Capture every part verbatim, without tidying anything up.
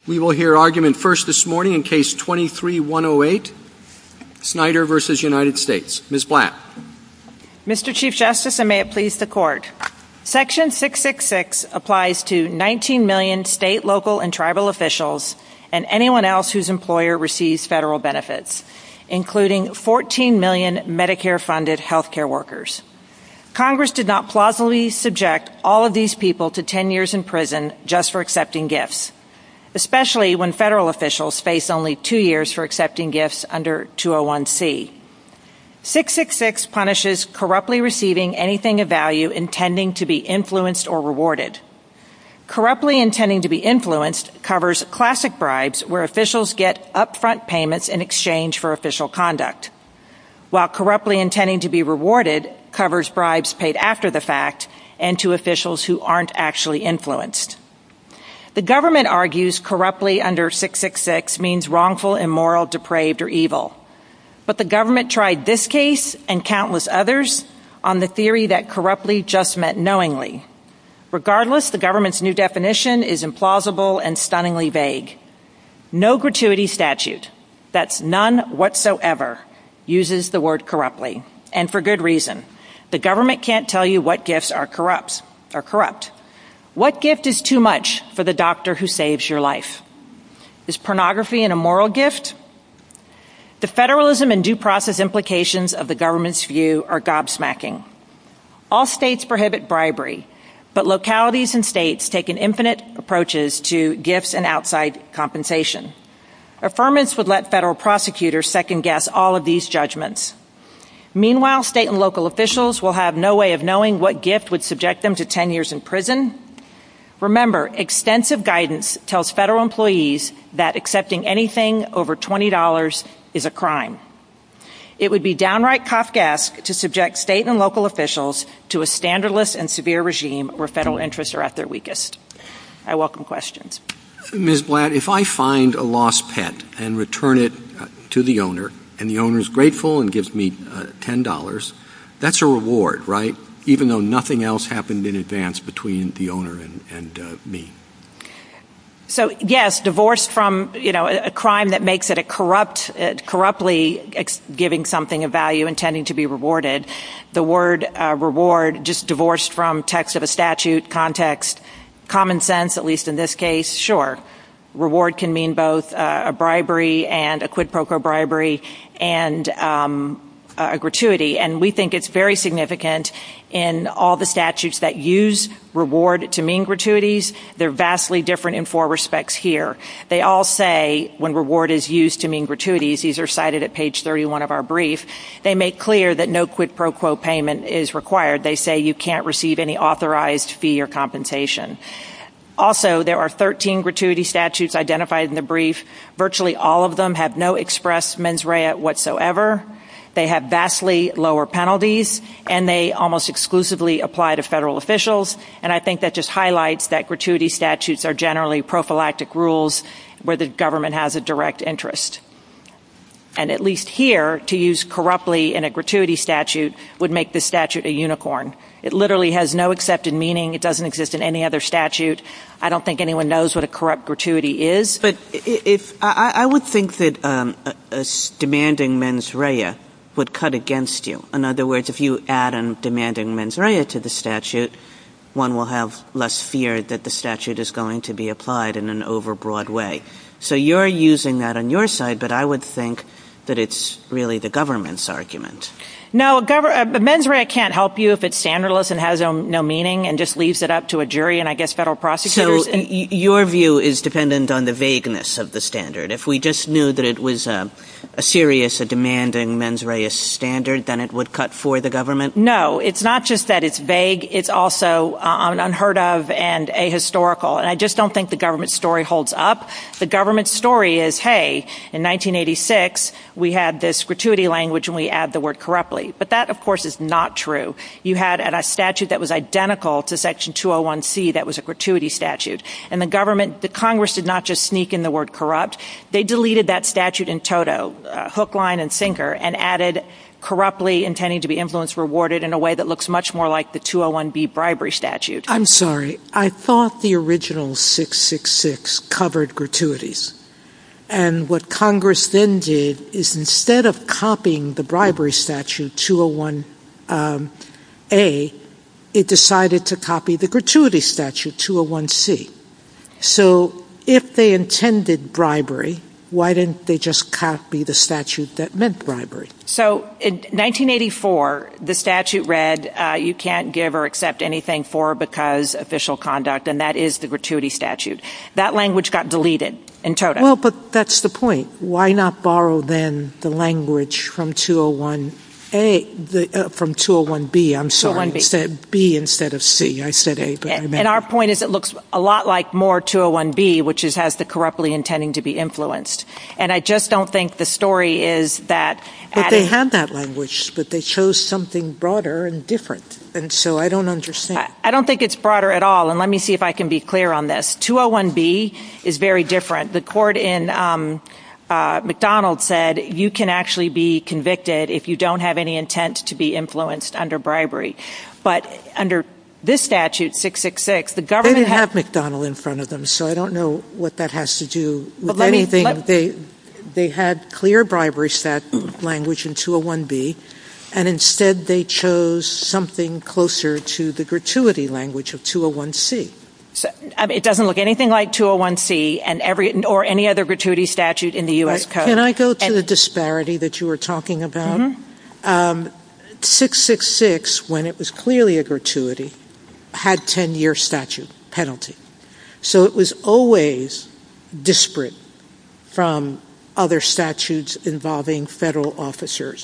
We will hear argument first this morning in Case twenty-three one oh eight, Snyder versus United States. Miz Blatt. Mister Chief Justice, and may it please the Court. Section six sixty-six applies to nineteen million state, local, and tribal officials and anyone else whose employer receives federal benefits, including fourteen million Medicare-funded health care workers. Congress did not plausibly subject all of these people to ten years in prison just for accepting gifts, especially when federal officials face only two years for accepting gifts under two oh one C. six sixty-six punishes corruptly receiving anything of value intending to be influenced or rewarded. Corruptly intending to be influenced covers classic bribes where officials get upfront payments in exchange for official conduct, while corruptly intending to be rewarded covers bribes paid after the fact and to officials who aren't actually influenced. The government argues corruptly under six sixty-six means wrongful, immoral, depraved, or evil. But the government tried this case and countless others on the theory that corruptly just meant knowingly. Regardless, the government's new definition is implausible and stunningly vague. No gratuity statute, that's none whatsoever, uses the word corruptly, and for good reason. The government can't tell you what gifts are corrupt. Are corrupt. What gift is too much for the doctor who saves your life? Is pornography an immoral gift? The federalism and due process implications of the government's view are gobsmacking. All states prohibit bribery, but localities and states take an infinite approaches to gifts and outside compensation. Affirmance would let federal prosecutors second-guess all of these judgments. Meanwhile, state and local officials will have no way of knowing what gift would subject them to ten years in prison. Remember, extensive guidance tells federal employees that accepting anything over twenty dollars is a crime. It would be downright Kafkaesque to subject state and local officials to a standardless and severe regime where federal interests are at their weakest. I welcome questions. Miz Blatt, if I find a lost pet and return it uh, to the owner, and the owner is grateful and gives me uh, ten dollars, that's a reward, right? Even though nothing else happened in advance between the owner and, and uh, me. So, yes, divorced from, you know, a, a crime that makes it a corrupt, uh, corruptly ex- giving something of value, intending to be rewarded. The word uh, reward, just divorced from text of a statute, context, common sense, at least in this case, sure. Reward can mean both uh, a bribery and a quid pro quo bribery and um, a gratuity. And we think it's very significant in all the statutes that use reward to mean gratuities. They're vastly different in four respects here. They all say when reward is used to mean gratuities, these are cited at page thirty-one of our brief, they make clear that no quid pro quo payment is required. They say you can't receive any authorized fee or compensation. Also, there are thirteen gratuity statutes identified in the brief. Virtually all of them have no express mens rea whatsoever. They have vastly lower penalties, and they almost exclusively apply to federal officials. And I think that just highlights that gratuity statutes are generally prophylactic rules where the government has a direct interest. And at least here, to use corruptly in a gratuity statute would make this statute a unicorn. It literally has no accepted meaning. It doesn't exist in any other statute. I don't think anyone knows what a corrupt gratuity is. But if I, I would think that um, a, a demanding mens rea would cut against you. In other words, if you add a demanding mens rea to the statute, one will have less fear that the statute is going to be applied in an overbroad way. So you're using that on your side, but I would think that it's really the government's argument. No, a, gov- a mens rea can't help you if it's standardless and has no, no meaning and just leaves it up to a jury and I guess federal prosecutors. So and- y- your view is dependent on the vagueness of the standard. If we just knew that it was a, a serious, a demanding mens rea standard, then it would cut for the government? No, it's not just that it's vague. It's also uh, unheard of and ahistorical. And I just don't think the government story holds up. The government story is, hey, in nineteen eighty-six, we had this gratuity language and we add the word corruptly. corruptly. But that, of course, is not true. You had a statute that was identical to Section two oh one C that was a gratuity statute. And the government, the Congress did not just sneak in the word corrupt. They deleted that statute in toto, uh, hook, line, and sinker, and added corruptly intending to be influenced, rewarded in a way that looks much more like the two oh one B bribery statute. I'm sorry. I thought the original six sixty-six covered gratuities. And what Congress then did is instead of copying the bribery statute two oh one um, A, it decided to copy the gratuity statute two oh one C. So if they intended bribery, why didn't they just copy the statute that meant bribery? So in nineteen eighty-four, the statute read, uh, you can't give or accept anything for because official conduct, and that is the gratuity statute. That language got deleted in toto. Well, but that's the point. Why not borrow then the language from two oh one A, the, uh, from two oh one B, I'm sorry, two oh one B. Instead, B instead of C. I said A, but and, I meant And our point is it looks a lot like more two oh one B, which is has the corruptly intending to be influenced. And I just don't think the story is that But adding, they had that language, but they chose something broader and different. And so I don't understand. I, I don't think it's broader at all. And let me see if I can be clear on this. two oh one B is very different. The court in um, uh, McDonald said you can actually be convicted if you don't have any intent to be influenced under bribery. But under this statute, six sixty-six, the government They didn't ha- have McDonald in front of them, so I don't know what that has to do with let me- anything. let- they they had clear bribery stat language in two oh one B, and instead they chose something closer to the gratuity language of two oh one C. So, I mean, it doesn't look anything like two oh one C and every or any other gratuity statute in the U S Right. Code. Can I go to and, the disparity that you were talking about? Mm-hmm. Um, six sixty-six, when it was clearly a gratuity, had ten-year statute penalty. So it was always disparate from other statutes involving federal officers.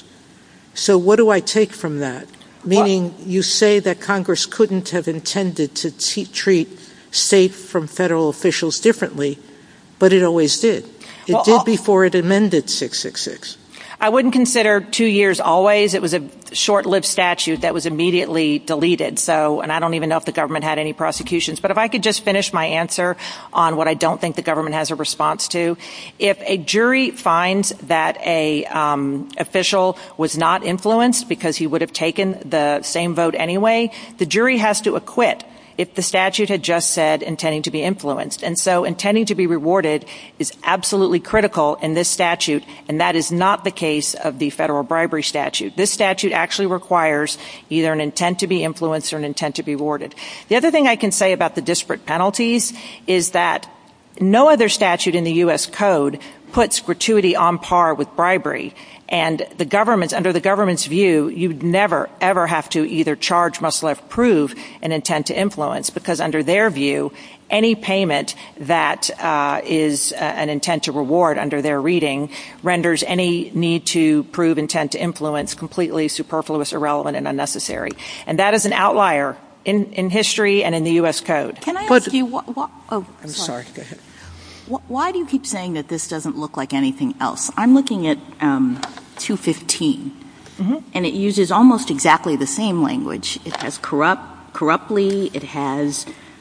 So what do I take from that? Meaning well, you say that Congress couldn't have intended to t- treat state from federal officials differently, but it always did. It well, did before it amended six sixty-six. I wouldn't consider two years always. It was a short-lived statute that was immediately deleted. So, and I don't even know if the government had any prosecutions. But if I could just finish my answer on what I don't think the government has a response to. If a jury finds that a um, official was not influenced because he would have taken the same vote anyway, the jury has to acquit if the statute had just said intending to be influenced. And so intending to be rewarded is absolutely critical in this statute, and that is not the case of the federal bribery statute. This statute actually requires either an intent to be influenced or an intent to be rewarded. The other thing I can say about the disparate penalties is that no other statute in the U S Code puts gratuity on par with bribery. And the government's, under the government's view, you'd never, ever have to either charge, must have, prove an intent to influence, because under their view, any payment that uh, is uh, an intent to reward under their reading renders any need to prove intent to influence completely superfluous, irrelevant, and unnecessary. And that is an outlier in, in history and in the U S Code. Can I but, ask you what, what oh, I'm sorry. sorry, go ahead. Why do you keep saying that this doesn't look like anything else? I'm looking at um, two fifteen, mm-hmm. and it uses almost exactly the same language. It has corrupt, corruptly. It has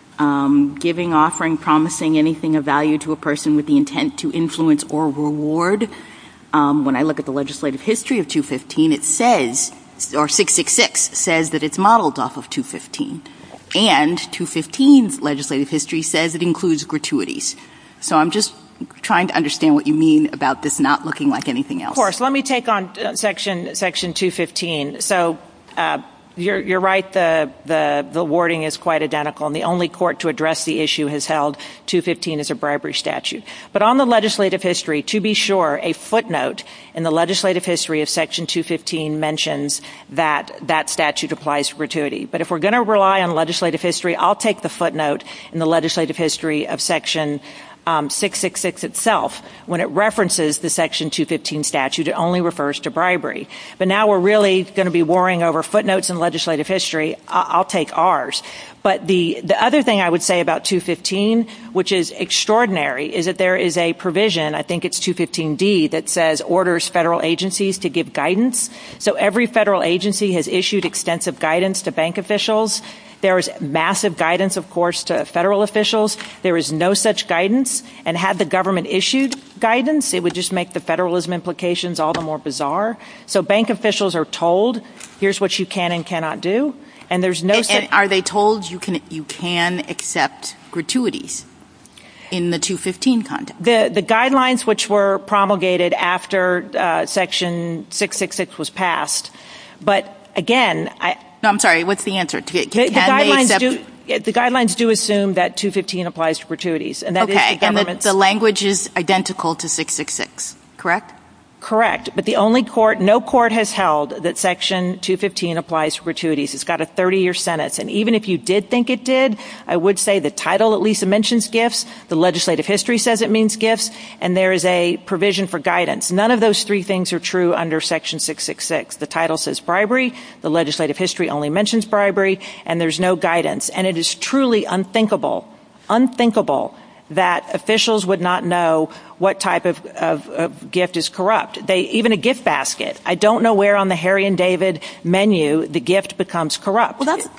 um, giving, offering, promising anything of value to a person with the intent to influence or reward. Um, when I look at the legislative history of two fifteen, it says, or six sixty-six says that it's modeled off of two fifteen. And two fifteen's legislative history says it includes gratuities. So I'm just trying to understand what you mean about this not looking like anything else. Of course. Let me take on uh, section section two fifteen. So uh, you're, you're right. The, the the wording is quite identical, and the only court to address the issue has held two fifteen as a bribery statute. But on the legislative history, to be sure, a footnote in the legislative history of section two fifteen mentions that that statute applies to gratuity. But if we're going to rely on legislative history, I'll take the footnote in the legislative history of section um, six six six itself. When it references the Section two fifteen statute, it only refers to bribery. But now we're really going to be warring over footnotes in legislative history. I- I'll take ours. But the, the other thing I would say about two fifteen, which is extraordinary, is that there is a provision, I think it's two fifteen D, that says orders federal agencies to give guidance. So every federal agency has issued extensive guidance to bank officials. There is massive guidance, of course, to federal officials. There is no such guidance. And had the government issued guidance, it would just make the federalism implications all the more bizarre. So bank officials are told, here's what you can and cannot do. And there's no. And, and are they told you can you can accept gratuities in the two fifteen context? The the guidelines which were promulgated after uh, Section six six six was passed, but again, I. No, I'm sorry. What's the answer? Can, the, the can guidelines they accept? Do, the guidelines do assume that two fifteen applies to gratuities, and that okay, is the government's. and the, the language is identical to six six six, correct? Correct. But the only court, no court has held that Section two fifteen applies to gratuities. It's got a thirty-year sentence. And even if you did think it did, I would say the title at least mentions gifts. The legislative history says it means gifts. And there is a provision for guidance. None of those three things are true under Section six six six. The title says bribery. The legislative history only mentions bribery. And there's no guidance. And it is truly unthinkable, unthinkable that officials would not know what type of, of, of gift is corrupt. They, even a gift basket. I don't know where on the Harry and David menu the gift becomes corrupt. Well, that's.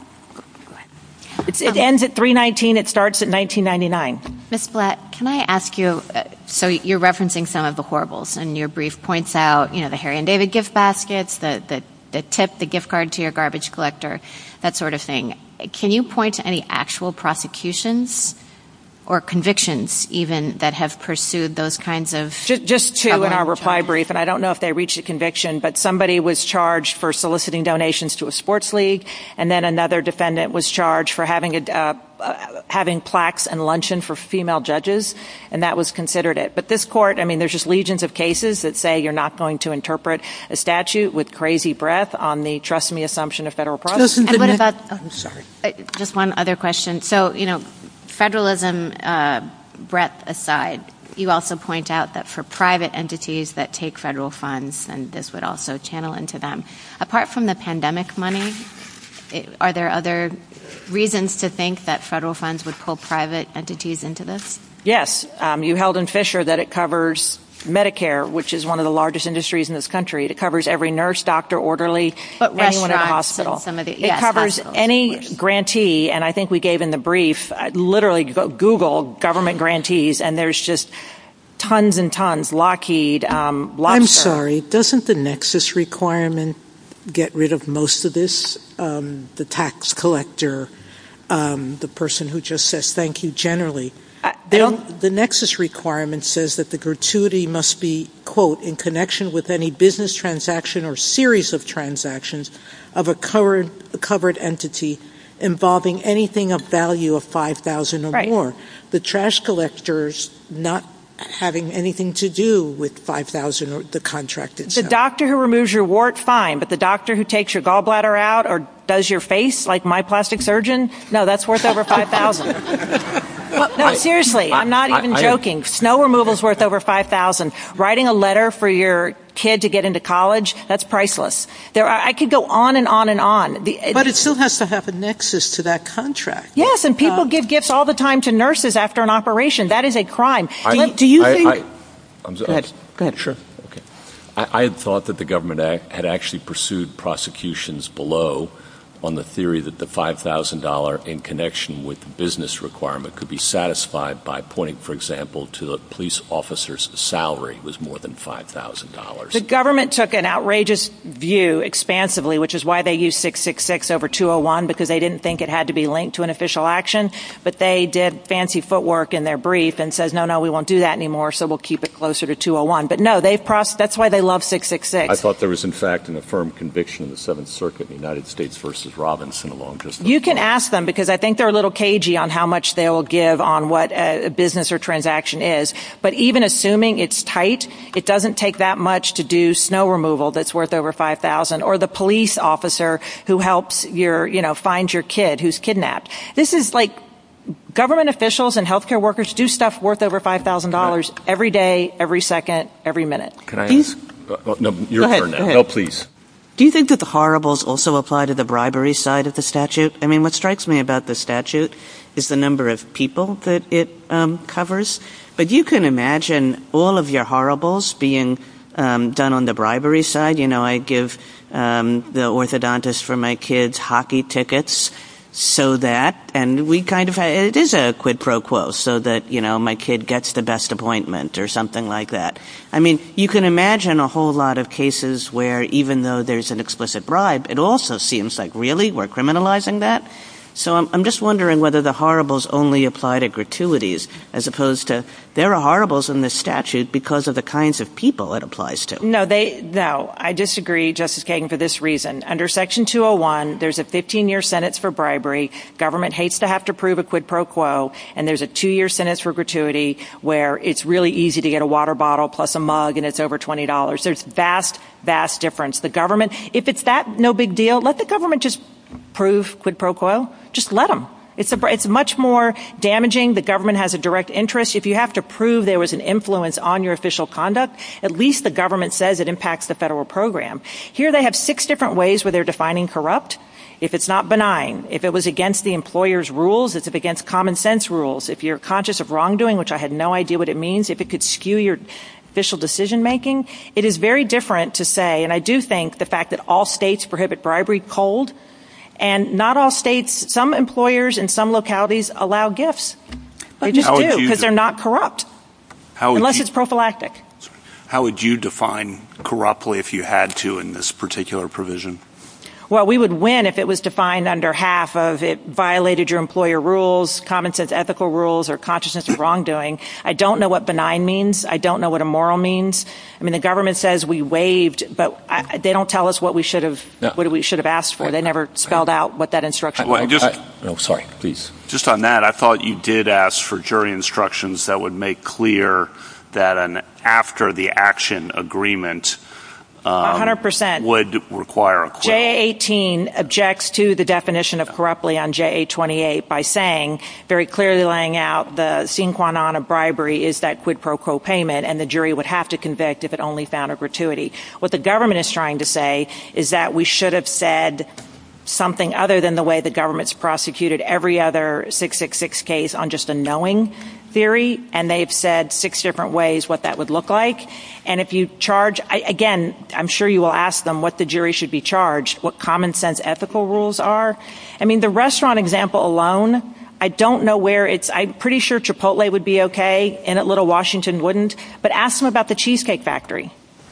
It's, it um, ends at three nineteen. It starts at nineteen ninety-nine. Miz Blatt, can I ask you, uh, so you're referencing some of the horribles, and your brief points out, you know, the Harry and David gift baskets, the, the, the tip, the gift card to your garbage collector, that sort of thing. Can you point to any actual prosecutions or convictions even that have pursued those kinds of just, just two in our reply charges. Brief, and I don't know if they reached a conviction, but somebody was charged for soliciting donations to a sports league, and then another defendant was charged for having a uh, uh, having plaques and luncheon for female judges, and that was considered it. But this court, I mean, there's just legions of cases that say you're not going to interpret a statute with crazy breath on the trust me assumption of federal prosecution. And what about oh, I'm sorry. Uh, just one other question. So, you know, federalism uh, breadth aside, you also point out that for private entities that take federal funds, and this would also channel into them. Apart from the pandemic money, it, are there other reasons to think that federal funds would pull private entities into this? Yes. Um, you held in Fisher that it covers Medicare, which is one of the largest industries in this country. It covers every nurse, doctor, orderly, but anyone at a hospital. Some of the, it yes, covers any grantee, and I think we gave in the brief, uh, literally go Google government grantees, and there's just tons and tons. Lockheed, um, Lobster. I'm sorry. Doesn't the nexus requirement get rid of most of this? Um, the tax collector, um, the person who just says thank you generally. The nexus requirement says that the gratuity must be, quote, in connection with any business transaction or series of transactions of a covered, a covered entity involving anything of value of five thousand dollars or right. more. The trash collectors not having anything to do with five thousand dollars or the contract itself. The doctor who removes your wart, fine, but the doctor who takes your gallbladder out or does your face, like my plastic surgeon, no, that's worth over five thousand dollars. No, seriously, I'm not even I, I, joking. Snow removal's worth over five thousand dollars. Writing a letter for your kid to get into college, that's priceless. There, are, I could go on and on and on. The, but it still has to have a nexus to that contract. Yes, and people uh, give gifts all the time to nurses after an operation. That is a crime. I, do, you, do you I, think? I, I'm, go ahead. Go ahead. Sure. Okay. I, I had thought that the government had actually pursued prosecutions below on the theory that the five thousand dollars in connection with the business requirement could be satisfied by pointing, for example, to the police officer's salary was more than five thousand dollars. The government took an outrageous view expansively, which is why they used six six six over two oh one, because they didn't think it had to be linked to an official action. But they did fancy footwork in their brief and says, no, no, we won't do that anymore, so we'll keep it closer to two oh one. But no, they've pros- that's why they love six six six. I thought there was, in fact, an affirmed conviction in the Seventh Circuit in the United States versus Robinson along just You can ask them, because I think they're a little cagey on how much they will give on what a business or transaction is. But even assuming it's tight, it doesn't take that much to do snow removal that's worth over five thousand dollars, or the police officer who helps your, you know, find your kid who's kidnapped. This is like government officials and healthcare workers do stuff worth over five thousand dollars right. every day, every second, every minute. Can I ask? Uh, no, your Go turn ahead, now. No, please. Do you think that the horribles also apply to the bribery side of the statute? I mean, what strikes me about the statute is the number of people that it um, covers. But you can imagine all of your horribles being um, done on the bribery side. You know, I give um, the orthodontist for my kids hockey tickets so that, and we kind of, it is a quid pro quo, so that, you know, my kid gets the best appointment or something like that. I mean, you can imagine a whole lot of cases where even though there's an explicit bribe, it also seems like, really, we're criminalizing that? So I'm, I'm just wondering whether the horribles only apply to gratuities as opposed to there are horribles in this statute because of the kinds of people it applies to. No, they no. I disagree, Justice Kagan, for this reason. Under Section two oh one, there's a fifteen-year sentence for bribery. Government hates to have to prove a quid pro quo, and there's a two-year sentence for gratuity where it's really easy to get a water bottle plus a mug and it's over twenty dollars. There's vast, vast difference. The government, if it's that no big deal, let the government just prove quid pro quo. Just let them. It's a, it's much more damaging. The government has a direct interest. If you have to prove there was an influence on your official conduct, at least the government says it impacts the federal program. Here they have six different ways where they're defining corrupt. If it's not benign, if it was against the employer's rules, it's against common sense rules. If you're conscious of wrongdoing, which I had no idea what it means, if it could skew your official decision-making, it is very different to say, and I do think the fact that all states prohibit bribery cold, and not all states, some employers in some localities allow gifts. They just how do because they're not corrupt, unless you, it's prophylactic. How would you define corruptly if you had to in this particular provision? Well, we would win if it was defined under half of it violated your employer rules, common sense ethical rules, or consciousness of wrongdoing. I don't know what benign means. I don't know what immoral means. I mean, the government says we waived, but I, they don't tell us what we should have no. what we should have asked for. They never spelled out what that instruction well, was. Just, I, no, sorry, please. Just on that, I thought you did ask for jury instructions that would make clear that an after the action agreement Um, one hundred percent would require a acquittal. J A eighteen objects to the definition of corruptly on J A twenty-eight by saying, very clearly laying out the sine qua non of bribery is that quid pro quo payment, and the jury would have to convict if it only found a gratuity. What the government is trying to say is that we should have said something other than the way the government's prosecuted every other six six six case on just a knowing theory, and they've said six different ways what that would look like. And if you charge, I, again, I'm sure you will ask them what the jury should be charged, what common sense ethical rules are. I mean, the restaurant example alone, I don't know where it's, I'm pretty sure Chipotle would be okay, and at Little Washington wouldn't, but ask them about the Cheesecake Factory.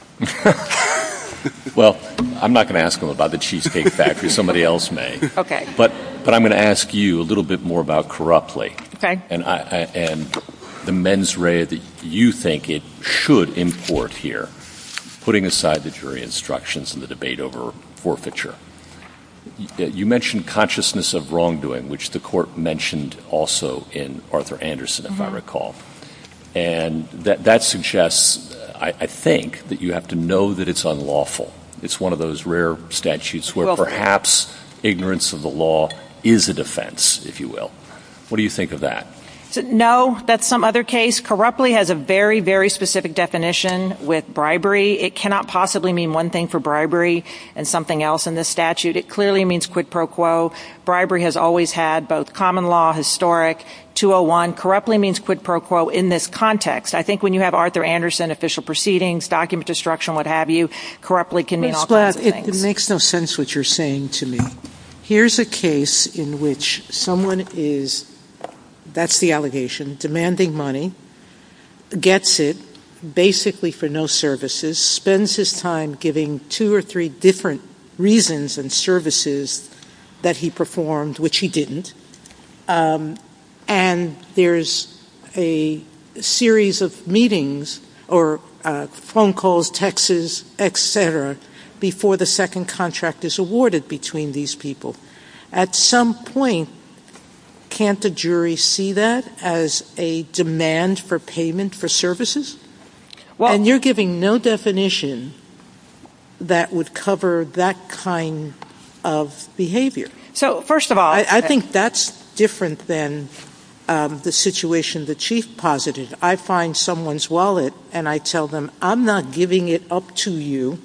Well, I'm not going to ask them about the Cheesecake Factory. Somebody else may. Okay. But but I'm going to ask you a little bit more about corruptly. Okay. And I, I and the mens rea that you think it should import here, putting aside the jury instructions and the debate over forfeiture. You mentioned consciousness of wrongdoing, which the court mentioned also in Arthur Anderson, if mm-hmm. I recall. And that, that suggests, I, I think, that you have to know that it's unlawful. It's one of those rare statutes where well, perhaps ignorance of the law is a defense, if you will. What do you think of that? So, no, that's some other case. Corruptly has a very, very specific definition with bribery. It cannot possibly mean one thing for bribery and something else in this statute. It clearly means quid pro quo. Bribery has always had both common law, historic, two oh one. Corruptly means quid pro quo in this context. I think when you have Arthur Anderson, official proceedings, document destruction, what have you, corruptly can mean Miz all Blatt, kinds of things. It, it makes no sense what you're saying to me. Here's a case in which someone is, that's the allegation, demanding money, gets it basically for no services, spends his time giving two or three different reasons and services that he performed, which he didn't. Um, and there's a series of meetings or uh, phone calls, texts, et cetera, before the second contract is awarded between these people. At some point, can't the jury see that as a demand for payment for services? Well, and you're giving no definition that would cover that kind of behavior. So, first of all, I, I think that's different than um, the situation the Chief posited. I find someone's wallet and I tell them, I'm not giving it up to you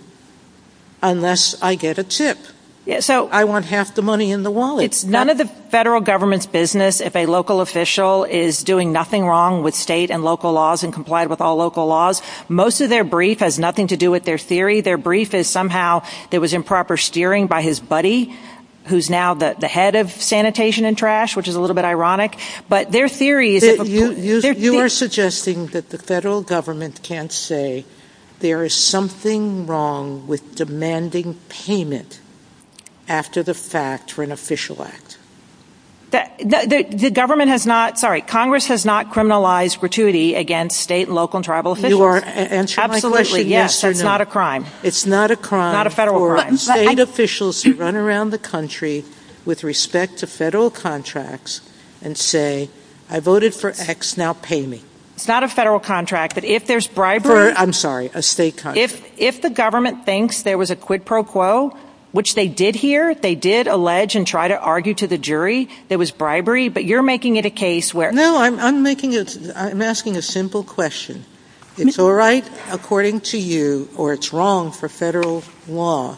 unless I get a tip. Yeah, so I want half the money in the wallet. It's none of the federal government's business if a local official is doing nothing wrong with state and local laws and complied with all local laws. Most of their brief has nothing to do with their theory. Their brief is somehow there was improper steering by his buddy, who's now the, the head of sanitation and trash, which is a little bit ironic. But their theory is... It, if a, you you, their, you are suggesting that the federal government can't say there is something wrong with demanding payment after the fact for an official act. The, the, the government has not, sorry, Congress has not criminalized gratuity against state and local and tribal officials. You are answering Absolutely, my question, yes, yes or that's no. not a crime. It's not a crime. Not a federal for crime. state But I, officials to run around the country with respect to federal contracts and say, I voted for X, now pay me. It's not a federal contract, but if there's bribery... For, I'm sorry, a state contract. If, if the government thinks there was a quid pro quo, which they did here, they did allege and try to argue to the jury there was bribery, but you're making it a case where... No, I'm, I'm making it, I'm asking a simple question. It's all right, according to you, or it's wrong for federal law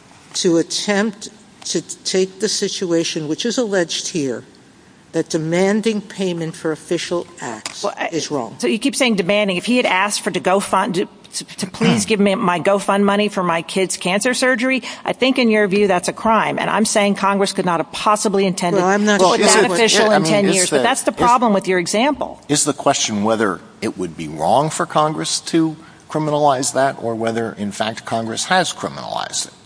to attempt to take the situation, which is alleged here, that demanding payment for official acts well, I, is wrong. So you keep saying demanding. If he had asked for to go fund... To, To, to please give me my GoFund money for my kid's cancer surgery, I think in your view that's a crime. And I'm saying Congress could not have possibly intended well, I'm not to put sure that what, official yeah, I in mean, ten years. The, but that's the problem is, with your example. Is the question whether it would be wrong for Congress to criminalize that or whether, in fact, Congress has criminalized it?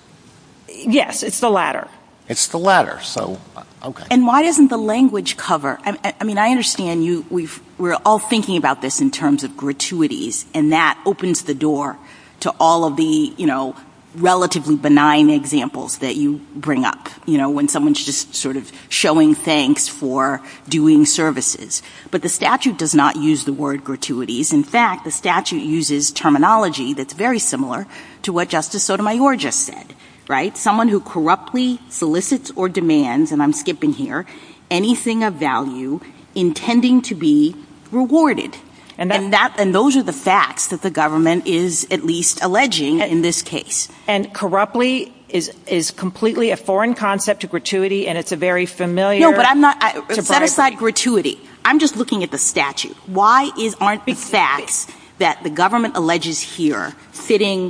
Yes, it's the latter. It's the latter. So, okay. And why doesn't the language cover? I, I mean, I understand you. We've, we're all thinking about this in terms of gratuities, and that opens the door to all of the, you know, relatively benign examples that you bring up. You know, when someone's just sort of showing thanks for doing services. But the statute does not use the word gratuities. In fact, the statute uses terminology that's very similar to what Justice Sotomayor just said. Right? Someone who corruptly solicits or demands, and I'm skipping here, anything of value intending to be rewarded. And that, and that and those are the facts that the government is at least alleging in this case. And corruptly is is completely a foreign concept to gratuity, and it's a very familiar... No, but I'm not... I, set bribery. aside gratuity. I'm just looking at the statute. Why is aren't the facts that the government alleges here fitting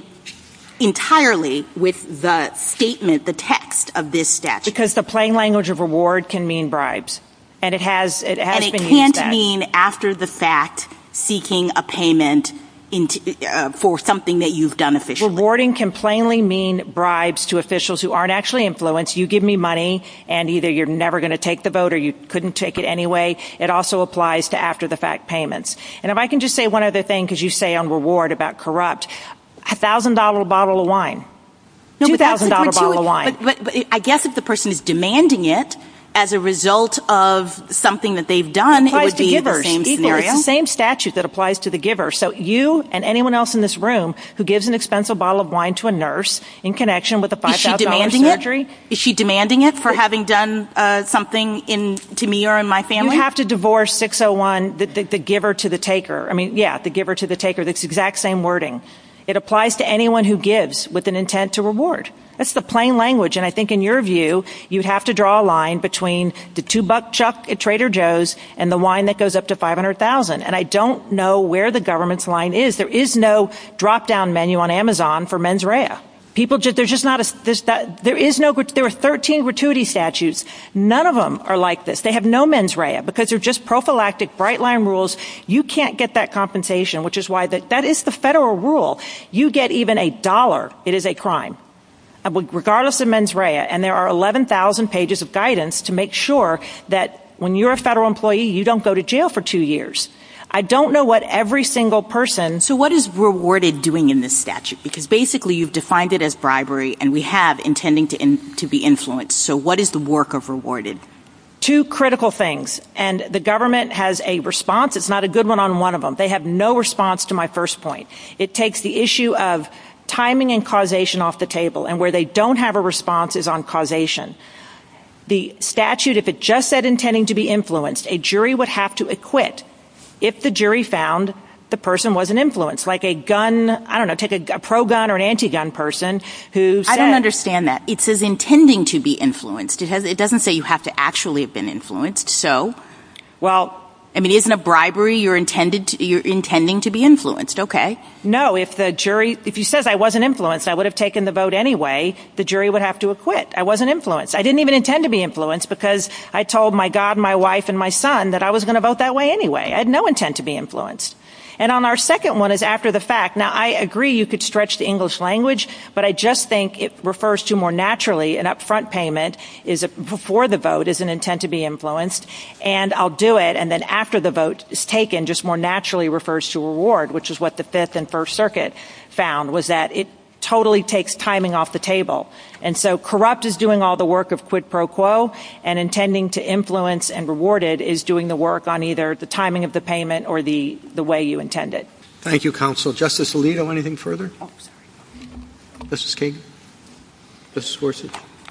entirely with the statement, the text of this statute? Because the plain language of reward can mean bribes. And it has, it has and been it used can't mean after the fact seeking a payment into, uh, for something that you've done officially. Rewarding can plainly mean bribes to officials who aren't actually influenced. You give me money, and either you're never going to take the vote or you couldn't take it anyway. It also applies to after-the-fact payments. And if I can just say one other thing, because you say on reward about corrupt, a one thousand dollars bottle of wine, no, two thousand dollars bottle of wine. But, but, but I guess if the person is demanding it as a result of something that they've done, it, it would be givers. the same Equal. scenario. It's the same statute that applies to the giver. So you and anyone else in this room who gives an expensive bottle of wine to a nurse in connection with a five thousand dollars surgery. It? Is she demanding it for having done uh, something in to me or in my family? You have to divorce six oh one, the, the, the giver to the taker. I mean, yeah, the giver to the taker. That's the exact same wording. It applies to anyone who gives with an intent to reward. That's the plain language. And I think in your view, you'd have to draw a line between the two-buck chuck at Trader Joe's and the wine that goes up to five hundred thousand dollars. And I don't know where the government's line is. There is no drop-down menu on Amazon for mens rea. People just, there's just not a, there's that, there is no, there are thirteen gratuity statutes. None of them are like this. They have no mens rea because they're just prophylactic, bright line rules. You can't get that compensation, which is why the, that is the federal rule. You get even a dollar, it is a crime, regardless of mens rea. And there are eleven thousand pages of guidance to make sure that when you're a federal employee, you don't go to jail for two years. I don't know what every single person... So what is rewarded doing in this statute? Because basically you've defined it as bribery, and we have intending to in, to be influenced. So what is the work of rewarded? Two critical things, and the government has a response. It's not a good one on one of them. They have no response to my first point. It takes the issue of timing and causation off the table, and where they don't have a response is on causation. The statute, if it just said intending to be influenced, a jury would have to acquit if the jury found the person wasn't influenced, like a gun, I don't know, take a, a pro-gun or an anti-gun person who said... I don't understand that. It says intending to be influenced. It has. It doesn't say you have to actually have been influenced. So, well... I mean, isn't a bribery you're intended to, you're intending to be influenced? Okay. No, if the jury, if he says I wasn't influenced, I would have taken the vote anyway, the jury would have to acquit. I wasn't influenced. I didn't even intend to be influenced because I told my God, my wife, and my son that I was going to vote that way anyway. I had no intent to be influenced. And on our second one is after the fact. Now, I agree you could stretch the English language, but I just think it refers to more naturally an upfront payment is a, before the vote is an intent to be influenced, and I'll do it, and then after the vote is taken, just more naturally refers to reward, which is what the Fifth and First Circuit found, was that it totally takes timing off the table. And so corrupt is doing all the work of quid pro quo, and intending to influence and rewarded is doing the work on either the timing of the payment or the, the way you intend it. Thank you, counsel. Justice Alito, anything further? Oh, sorry. Justice Kagan? Justice Gorsuch?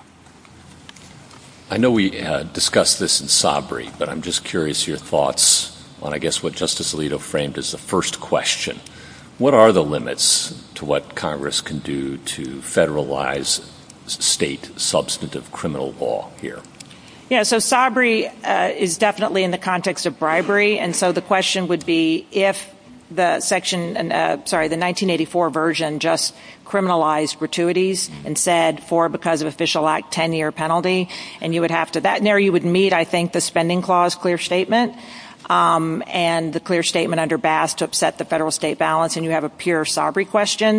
I know we uh, discussed this in Sabri, but I'm just curious your thoughts on, I guess, what Justice Alito framed as the first question. What are the limits to what Congress can do to federalize state substantive criminal law here? Yeah, so Sabri uh, is definitely in the context of bribery, and so the question would be if the section, uh, sorry, the nineteen eighty-four version just criminalized gratuities and said for because of official act ten-year penalty, and you would have to, that there you would meet, I think, the spending clause clear statement. Um, and the clear statement under Bass to upset the federal-state balance, and you have a pure Sabri question.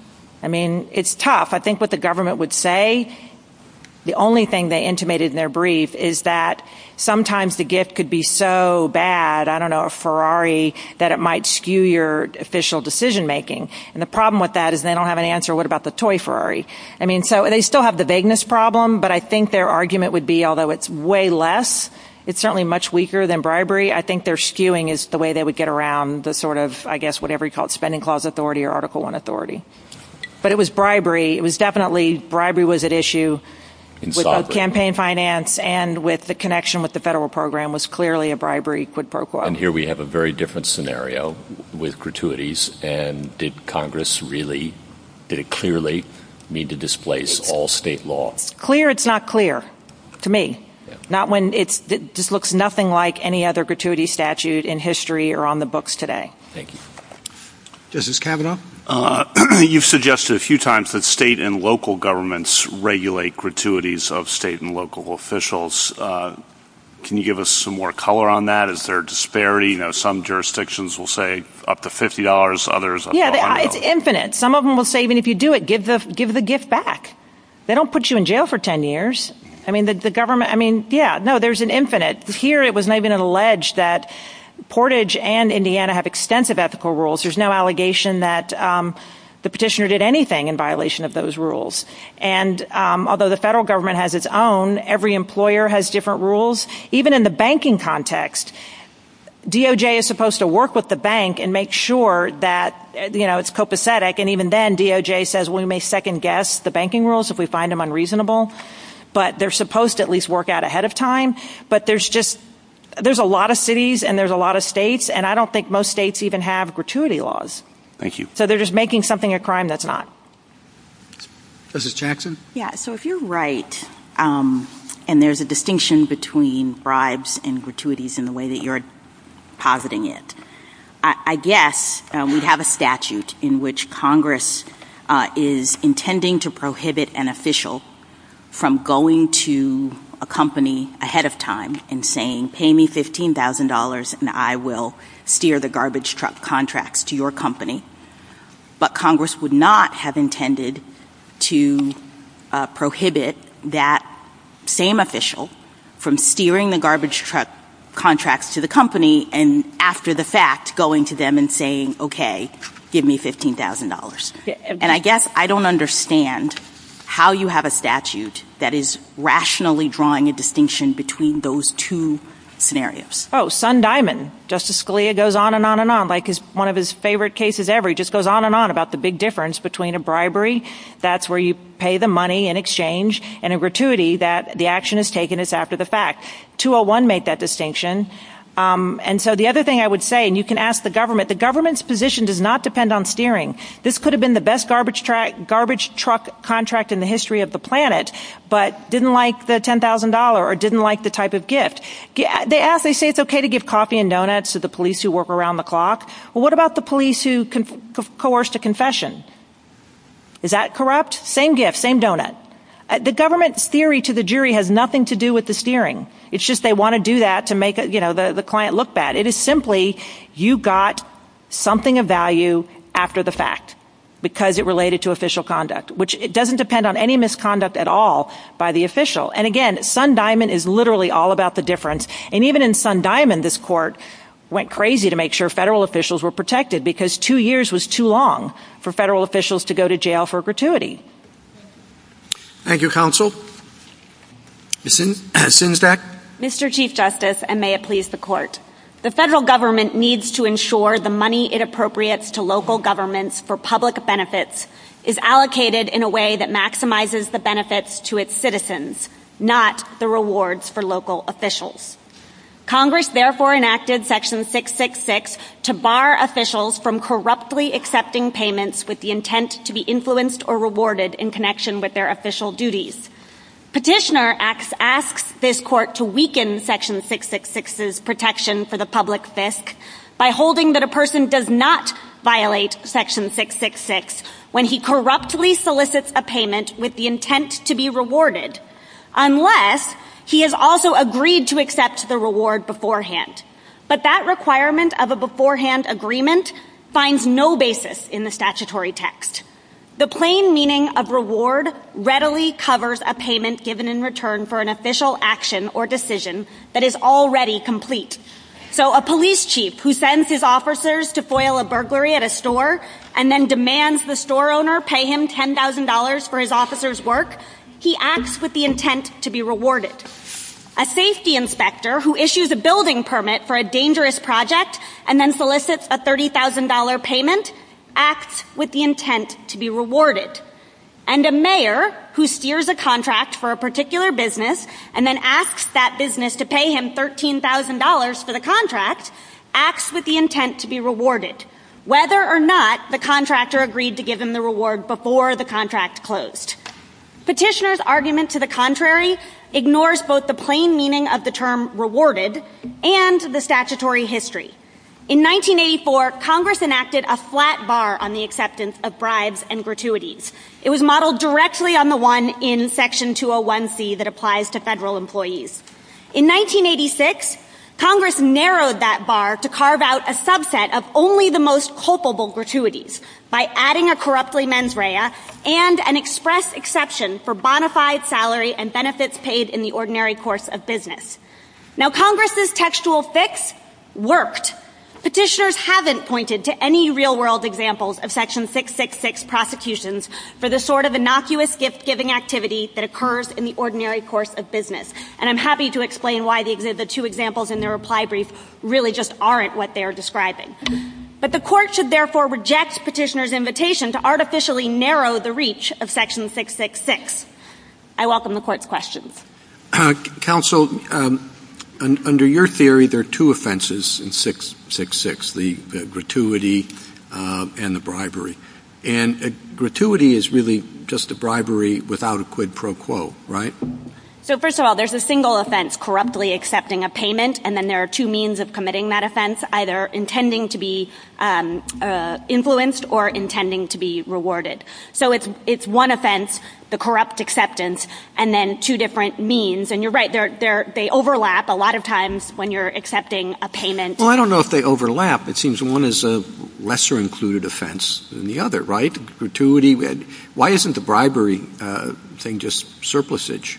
I mean, it's tough. I think what the government would say, the only thing they intimated in their brief is that sometimes the gift could be so bad, I don't know, a Ferrari, that it might skew your official decision-making. And the problem with that is they don't have an answer, what about the toy Ferrari? I mean, so they still have the vagueness problem, but I think their argument would be, although it's way less, it's certainly much weaker than bribery. I think their skewing is the way they would get around the sort of, I guess, whatever you call it, spending clause authority or Article One authority. But it was bribery. It was definitely, bribery was at issue in with Sabri. Both campaign finance and with the connection with the federal program was clearly a bribery quid pro quo. And here we have a very different scenario with gratuities. And did Congress really, did it clearly mean to displace it's, all state law? It's clear it's not clear to me. Not when it's, it just looks nothing like any other gratuity statute in history or on the books today. Thank you. Justice Kavanaugh? Uh, you've suggested a few times that state and local governments regulate gratuities of state and local officials. Uh, can you give us some more color on that? Is there a disparity? You know, some jurisdictions will say up to fifty dollars, others up yeah, to one hundred dollars. Yeah, it's infinite. Some of them will say even if you do it, give the, give the gift back. They don't put you in jail for ten years. I mean, the, the government, I mean, yeah, no, there's an infinite. Here it was not even alleged that Portage and Indiana have extensive ethical rules. There's no allegation that um, the petitioner did anything in violation of those rules. And um, although the federal government has its own, every employer has different rules. Even in the banking context, D O J is supposed to work with the bank and make sure that, you know, it's copacetic. And even then, D O J says, well, we may second guess the banking rules if we find them unreasonable. But they're supposed to at least work out ahead of time. But there's just, there's a lot of cities and there's a lot of states, and I don't think most states even have gratuity laws. Thank you. So they're just making something a crime that's not. Justice Jackson? Yeah, so if you're right, um, and there's a distinction between bribes and gratuities in the way that you're positing it, I, I guess um, we'd have a statute in which Congress uh, is intending to prohibit an official from going to a company ahead of time and saying, pay me fifteen thousand dollars and I will steer the garbage truck contracts to your company. But Congress would not have intended to uh, prohibit that same official from steering the garbage truck contracts to the company and after the fact going to them and saying, okay, give me fifteen thousand dollars. Yeah. And I guess I don't understand how you have a statute that is rationally drawing a distinction between those two scenarios? Oh, Sun Diamond. Justice Scalia goes on and on and on, like his one of his favorite cases ever. He just goes on and on about the big difference between a bribery, that's where you pay the money in exchange, and a gratuity that the action is taken is after the fact. two oh one made that distinction. Um, and so the other thing I would say, and you can ask the government, the government's position does not depend on steering. This could have been the best garbage, tra- garbage truck contract in the history of the planet, but didn't like the ten thousand dollars or didn't like the type of gift. They ask, they say it's okay to give coffee and donuts to the police who work around the clock. Well, what about the police who con- co- coerced a confession? Is that corrupt? Same gift, same donut. Uh, the government's theory to the jury has nothing to do with the steering. It's just they want to do that to make you know the, the client look bad. It is simply you got something of value after the fact because it related to official conduct, which it doesn't depend on any misconduct at all by the official. And again, Sun Diamond is literally all about the difference. And even in Sun Diamond, this court went crazy to make sure federal officials were protected because two years was too long for federal officials to go to jail for gratuity. Thank you, counsel. Miz Sinsdak. Mister Chief Justice, and may it please the court. The federal government needs to ensure the money it appropriates to local governments for public benefits is allocated in a way that maximizes the benefits to its citizens, not the rewards for local officials. Congress therefore enacted Section six sixty-six to bar officials from corruptly accepting payments with the intent to be influenced or rewarded in connection with their official duties. Petitioner asks, asks this court to weaken Section six sixty-six's protection for the public fisc by holding that a person does not violate Section six sixty-six when he corruptly solicits a payment with the intent to be rewarded, unless he has also agreed to accept the reward beforehand. But that requirement of a beforehand agreement finds no basis in the statutory text. The plain meaning of reward readily covers a payment given in return for an official action or decision that is already complete. So a police chief who sends his officers to foil a burglary at a store and then demands the store owner pay him ten thousand dollars for his officer's work, he acts with the intent to be rewarded. A safety inspector who issues a building permit for a dangerous project and then solicits a thirty thousand dollars payment acts with the intent to be rewarded. And a mayor who steers a contract for a particular business and then asks that business to pay him thirteen thousand dollars for the contract acts with the intent to be rewarded, whether or not the contractor agreed to give him the reward before the contract closed. Petitioner's argument to the contrary ignores both the plain meaning of the term rewarded and the statutory history. In nineteen eighty-four, Congress enacted a flat bar on the acceptance of bribes and gratuities. It was modeled directly on the one in Section two oh one C that applies to federal employees. In nineteen eighty-six, Congress narrowed that bar to carve out a subset of only the most culpable gratuities by adding a corruptly mens rea and an express exception for bona fide salary and benefits paid in the ordinary course of business. Now, Congress's textual fix worked. Petitioners haven't pointed to any real-world examples of Section six sixty-six prosecutions for the sort of innocuous gift-giving activity that occurs in the ordinary course of business. And I'm happy to explain why the, ex- the two examples in their reply brief really just aren't what they're describing. But the Court should therefore reject Petitioner's invitation to artificially narrow the reach of Section six sixty-six. I welcome the Court's questions. Uh, counsel, um, un- under your theory, there are two offenses in six sixty-six, the, the gratuity uh, and the bribery. And a gratuity is really just a bribery without a quid pro quo, right? So first of all, there's a single offense, corruptly accepting a payment, and then there are two means of committing that offense, either intending to be um, uh, influenced or intending to be rewarded. So it's it's one offense, the corrupt acceptance, and then two different means. And you're right, they're, they're, they overlap a lot of times when you're accepting a payment. Well, I don't know if they overlap. It seems one is a lesser included offense than the other, right? Gratuity. Why isn't the bribery uh, thing just surplusage?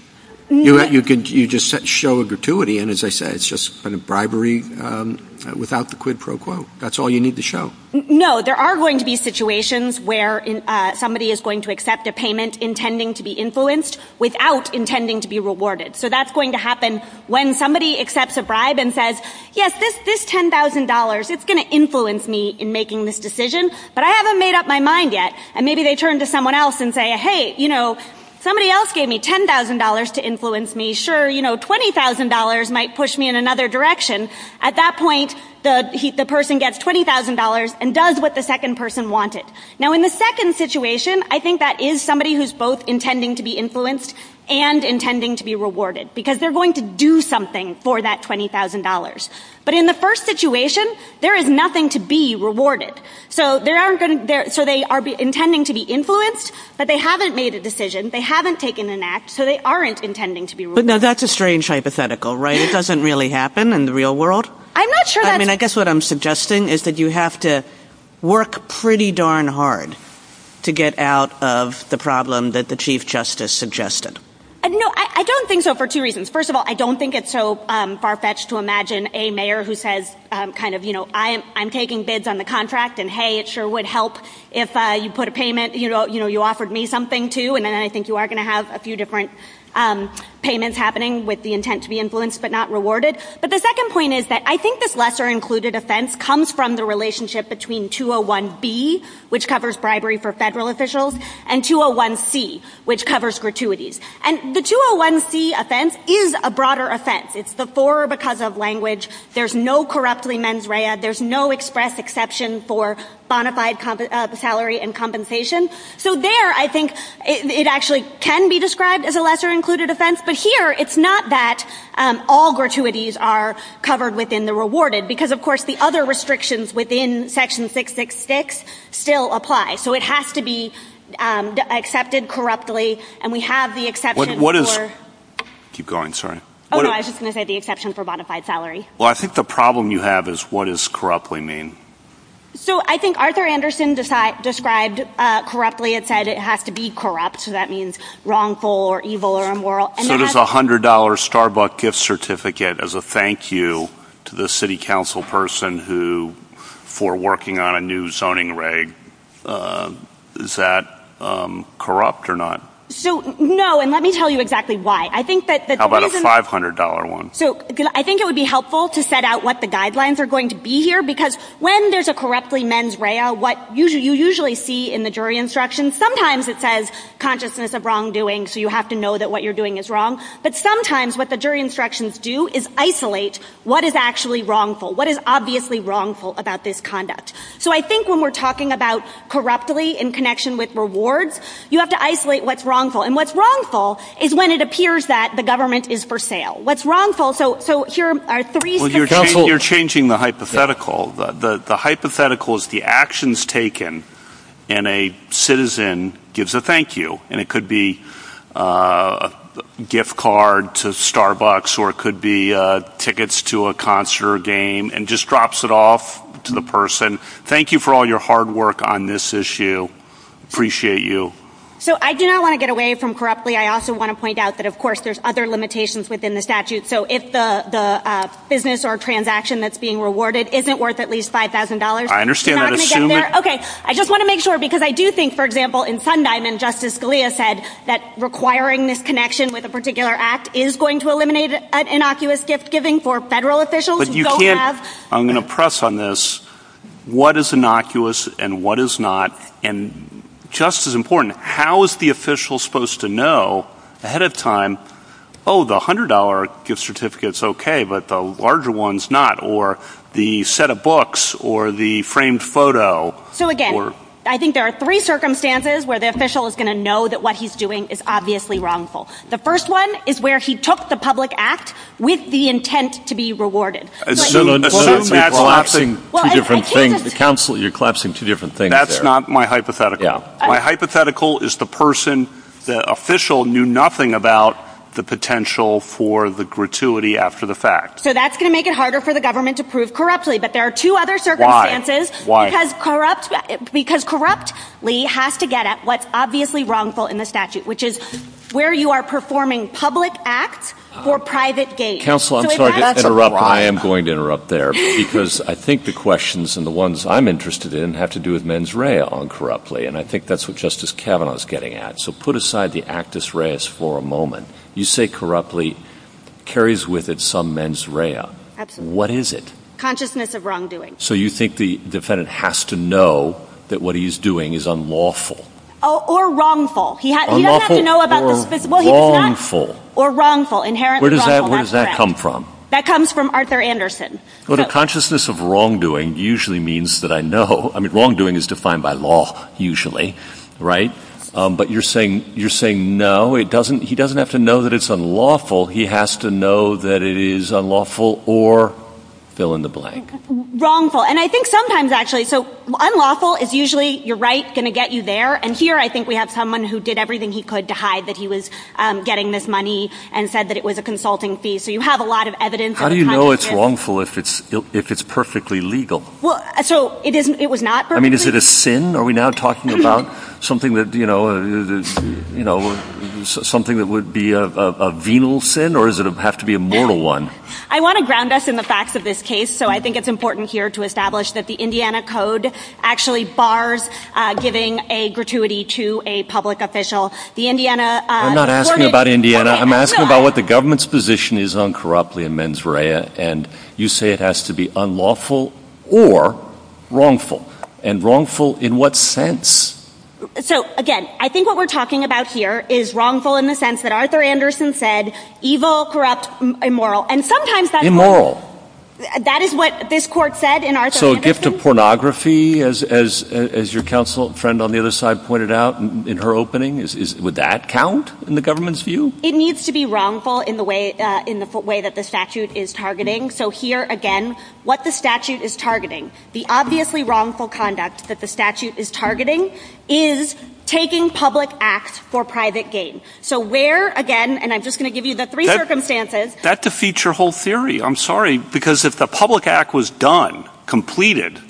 You, you can you just show a gratuity, and as I said, it's just kind of bribery um, without the quid pro quo. That's all you need to show. No, there are going to be situations where in, uh, somebody is going to accept a payment intending to be influenced without intending to be rewarded. So that's going to happen when somebody accepts a bribe and says, yes, this, this ten thousand dollars, it's going to influence me in making this decision, but I haven't made up my mind yet. And maybe they turn to someone else and say, hey, you know, somebody else gave me ten thousand dollars to influence me. Sure, you know, twenty thousand dollars might push me in another direction. At that point, the, he, the person gets twenty thousand dollars and does what the second person wanted. Now, in the second situation, I think that is somebody who's both intending to be influenced and intending to be rewarded, because they're going to do something for that twenty thousand dollars. But in the first situation, there is nothing to be rewarded. So they aren't going to, so they are be, intending to be influenced, but they haven't made a decision. They haven't taken an act, so they aren't intending to be rewarded. But now that's a strange hypothetical, right? It doesn't really happen in the real world. I'm not sure that's... I mean, I guess what I'm suggesting is that you have to work pretty darn hard to get out of the problem that the Chief Justice suggested. Uh, no, I, I don't think so for two reasons. First of all, I don't think it's so um, far-fetched to imagine a mayor who says um, kind of, you know, I am, I'm taking bids on the contract, and hey, it sure would help if uh, you put a payment, you know, you know, you offered me something too, and then I think you are going to have a few different um, payments happening with the intent to be influenced but not rewarded. But the second point is that I think this lesser included offense comes from the relationship between two oh one B, which covers bribery for federal officials, and two oh one C, which covers gratuities. And the two oh one C offense is a broader offense. It's the for or because of language. There's no corruptly mens rea. There's no express exception for bona fide comp- uh, salary and compensation. So there, I think it, it actually can be described as a lesser included offense. But here, it's not that um, all gratuities are covered within the rewarded, because, of course, the other restrictions within Section six sixty-six still apply. So it has to be um, accepted corruptly, and we have the exception what, what for... Is, keep going, sorry. Oh, what no, it, I was just going to say the exception for bona fide salary. Well, I think the problem you have is what does corruptly mean? So I think Arthur Anderson deci- described uh, corruptly. It said it has to be corrupt, so that means wrongful or evil or immoral. And so does a one hundred dollars Starbucks gift certificate as a thank you to the city council person who, for working on a new zoning reg, uh, is that um, corrupt or not? So, no, and let me tell you exactly why. I think that, that How the about reason, a five hundred dollars one? So I think it would be helpful to set out what the guidelines are going to be here, because when there's a corruptly mens rea, what usually, you usually see in the jury instructions, sometimes it says consciousness of wrongdoing, so you have to know that what you're doing is wrong. But sometimes what the jury instructions do is isolate what is actually wrongful, what is obviously wrongful about this conduct. So I think when we're talking about corruptly in connection with rewards, you have to isolate what's wrongful. And what's wrongful is when it appears that the government is for sale. What's wrongful, so so here are three... Well, you're, cha- you're changing the hypothetical. Yeah. The, the, the hypothetical is the actions taken, and a citizen gives a thank you. And it could be uh, a gift card to Starbucks, or it could be uh, tickets to a concert or game, and just drops it off to the person. Thank you for all your hard work on this issue. Appreciate you. So I do not want to get away from corruptly. I also want to point out that, of course, there's other limitations within the statute. So if the, the uh, business or transaction that's being rewarded isn't worth at least five thousand dollars, I understand you're not that. Going Assume to get there. It- okay. I just want to make sure, because I do think, for example, in Sundiamond, Justice Scalia said that requiring this connection with a particular act is going to eliminate an innocuous gift giving for federal officials but who you don't can't, have... I'm going to press on this. What is innocuous and what is not? And just as important, how is the official supposed to know ahead of time, oh, the one hundred dollars gift certificate's okay, but the larger one's not, or the set of books, or the framed photo? So again, or, I think there are three circumstances where the official is going to know that what he's doing is obviously wrongful. The first one is where he took the public act with the intent to be rewarded. Assume, no, no, assume no, that's you're collapsing not the, well, two I, different I things. just, the council, you're collapsing two different things That's there. not my hypothetical. Yeah. My uh, hypothetical is the person, the official knew nothing about the potential for the gratuity after the fact. So that's going to make it harder for the government to prove corruptly. But there are two other circumstances. Why? Why? Because corrupt, because corruptly has to get at what's obviously wrongful in the statute, which is where you are performing public acts for private gain. Counsel, I'm so sorry to interrupt, but I am going to interrupt there because I think the questions and the ones I'm interested in have to do with mens rea on corruptly, and I think that's what Justice Kavanaugh is getting at. So put aside the actus reus for a moment. You say corruptly carries with it some mens rea. Absolutely. What is it? Consciousness of wrongdoing. So you think the defendant has to know that what he's doing is unlawful? Oh, or wrongful. He, ha- he doesn't have to know about the specific. Well, he wrongful. does not. Or wrongful, inherently where does wrongful. That, where does that correct. come from? That comes from Arthur Anderson. Well, so, the consciousness of wrongdoing usually means that I know. I mean, wrongdoing is defined by law usually, right? Um, but you're saying you're saying no. It doesn't. He doesn't have to know that it's unlawful. He has to know that it is unlawful or fill in the blank. Wrongful. And I think sometimes actually, so unlawful is usually, you're right, going to get you there. And here I think we have someone who did everything he could to hide that he was um, getting this money and said that it was a consulting fee. So you have a lot of evidence. How do you know it's wrongful if it's if it's perfectly legal? Well, so it is. It was not perfectly. I mean, is it a sin? Are we now talking about something that, you know, uh, you know, something that would be a, a, a venal sin, or does it have to be a mortal one? I want to ground us in the facts of this case, so I think it's important here to establish that the Indiana Code actually bars uh, giving a gratuity to a public official. The Indiana... Uh, I'm not asking about Indiana. Okay, I'm asking no, about I, what the government's position is on corruptly and mens rea, and you say it has to be unlawful or wrongful. And wrongful in what sense? So, again, I think what we're talking about here is wrongful in the sense that Arthur Anderson said evil, corrupt, m- immoral. And sometimes that's... Immoral. What, that is what this court said in Arthur so Anderson. So a gift of pornography, as as as your counsel friend on the other side pointed out in, in her opening, is, is would that count in the government's view? It needs to be wrongful in the way uh, in the f- way that the statute is targeting. So here, again, what the statute is targeting, the obviously wrongful conduct that the statute is targeting is taking public act for private gain. So where, again, and I'm just going to give you the three that, circumstances. That defeats your whole theory. I'm sorry, because if the public act was done, completed,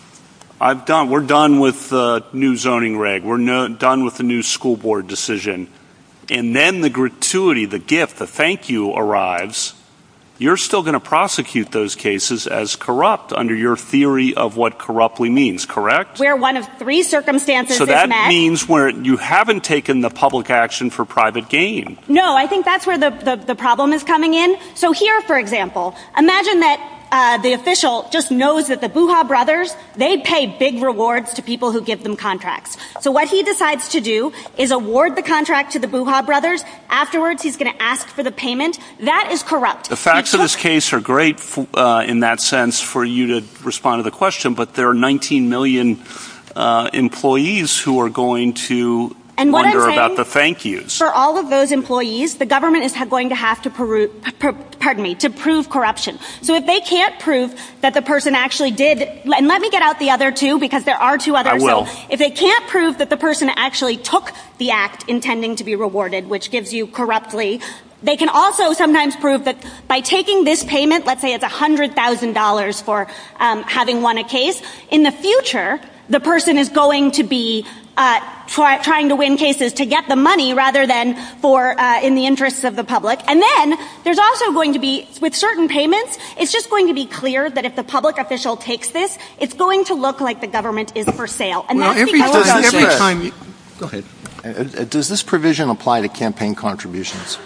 I've done, we're done with the new zoning reg, we're no, done with the new school board decision, and then the gratuity, the gift, the thank you arrives, you're still going to prosecute those cases as corrupt under your theory of what corruptly means, correct? Where one of three circumstances so is that met. means where you haven't taken the public action for private gain. No, I think that's where the, the, the problem is coming in. So here, for example, imagine that Uh, the official just knows that the Buha brothers, they pay big rewards to people who give them contracts. So what he decides to do is award the contract to the Buha brothers. Afterwards, he's going to ask for the payment. That is corrupt. The facts took- of this case are great uh, in that sense for you to respond to the question, but there are nineteen million uh, employees who are going to And what wonder I'm saying, about the thank yous. For all of those employees, the government is ha- going to have to peru- per- pardon me, to prove corruption. So if they can't prove that the person actually did, and let me get out the other two because there are two others. I will. So if they can't prove that the person actually took the act intending to be rewarded, which gives you corruptly, they can also sometimes prove that by taking this payment, let's say it's one hundred thousand dollars for um, having won a case, in the future, the person is going to be Uh, try, trying to win cases to get the money rather than for uh, in the interests of the public. And then there's also going to be, with certain payments, it's just going to be clear that if the public official takes this, it's going to look like the government is for sale. And well, that's every because time, of every time you, go ahead. Uh, does this provision apply to campaign contributions?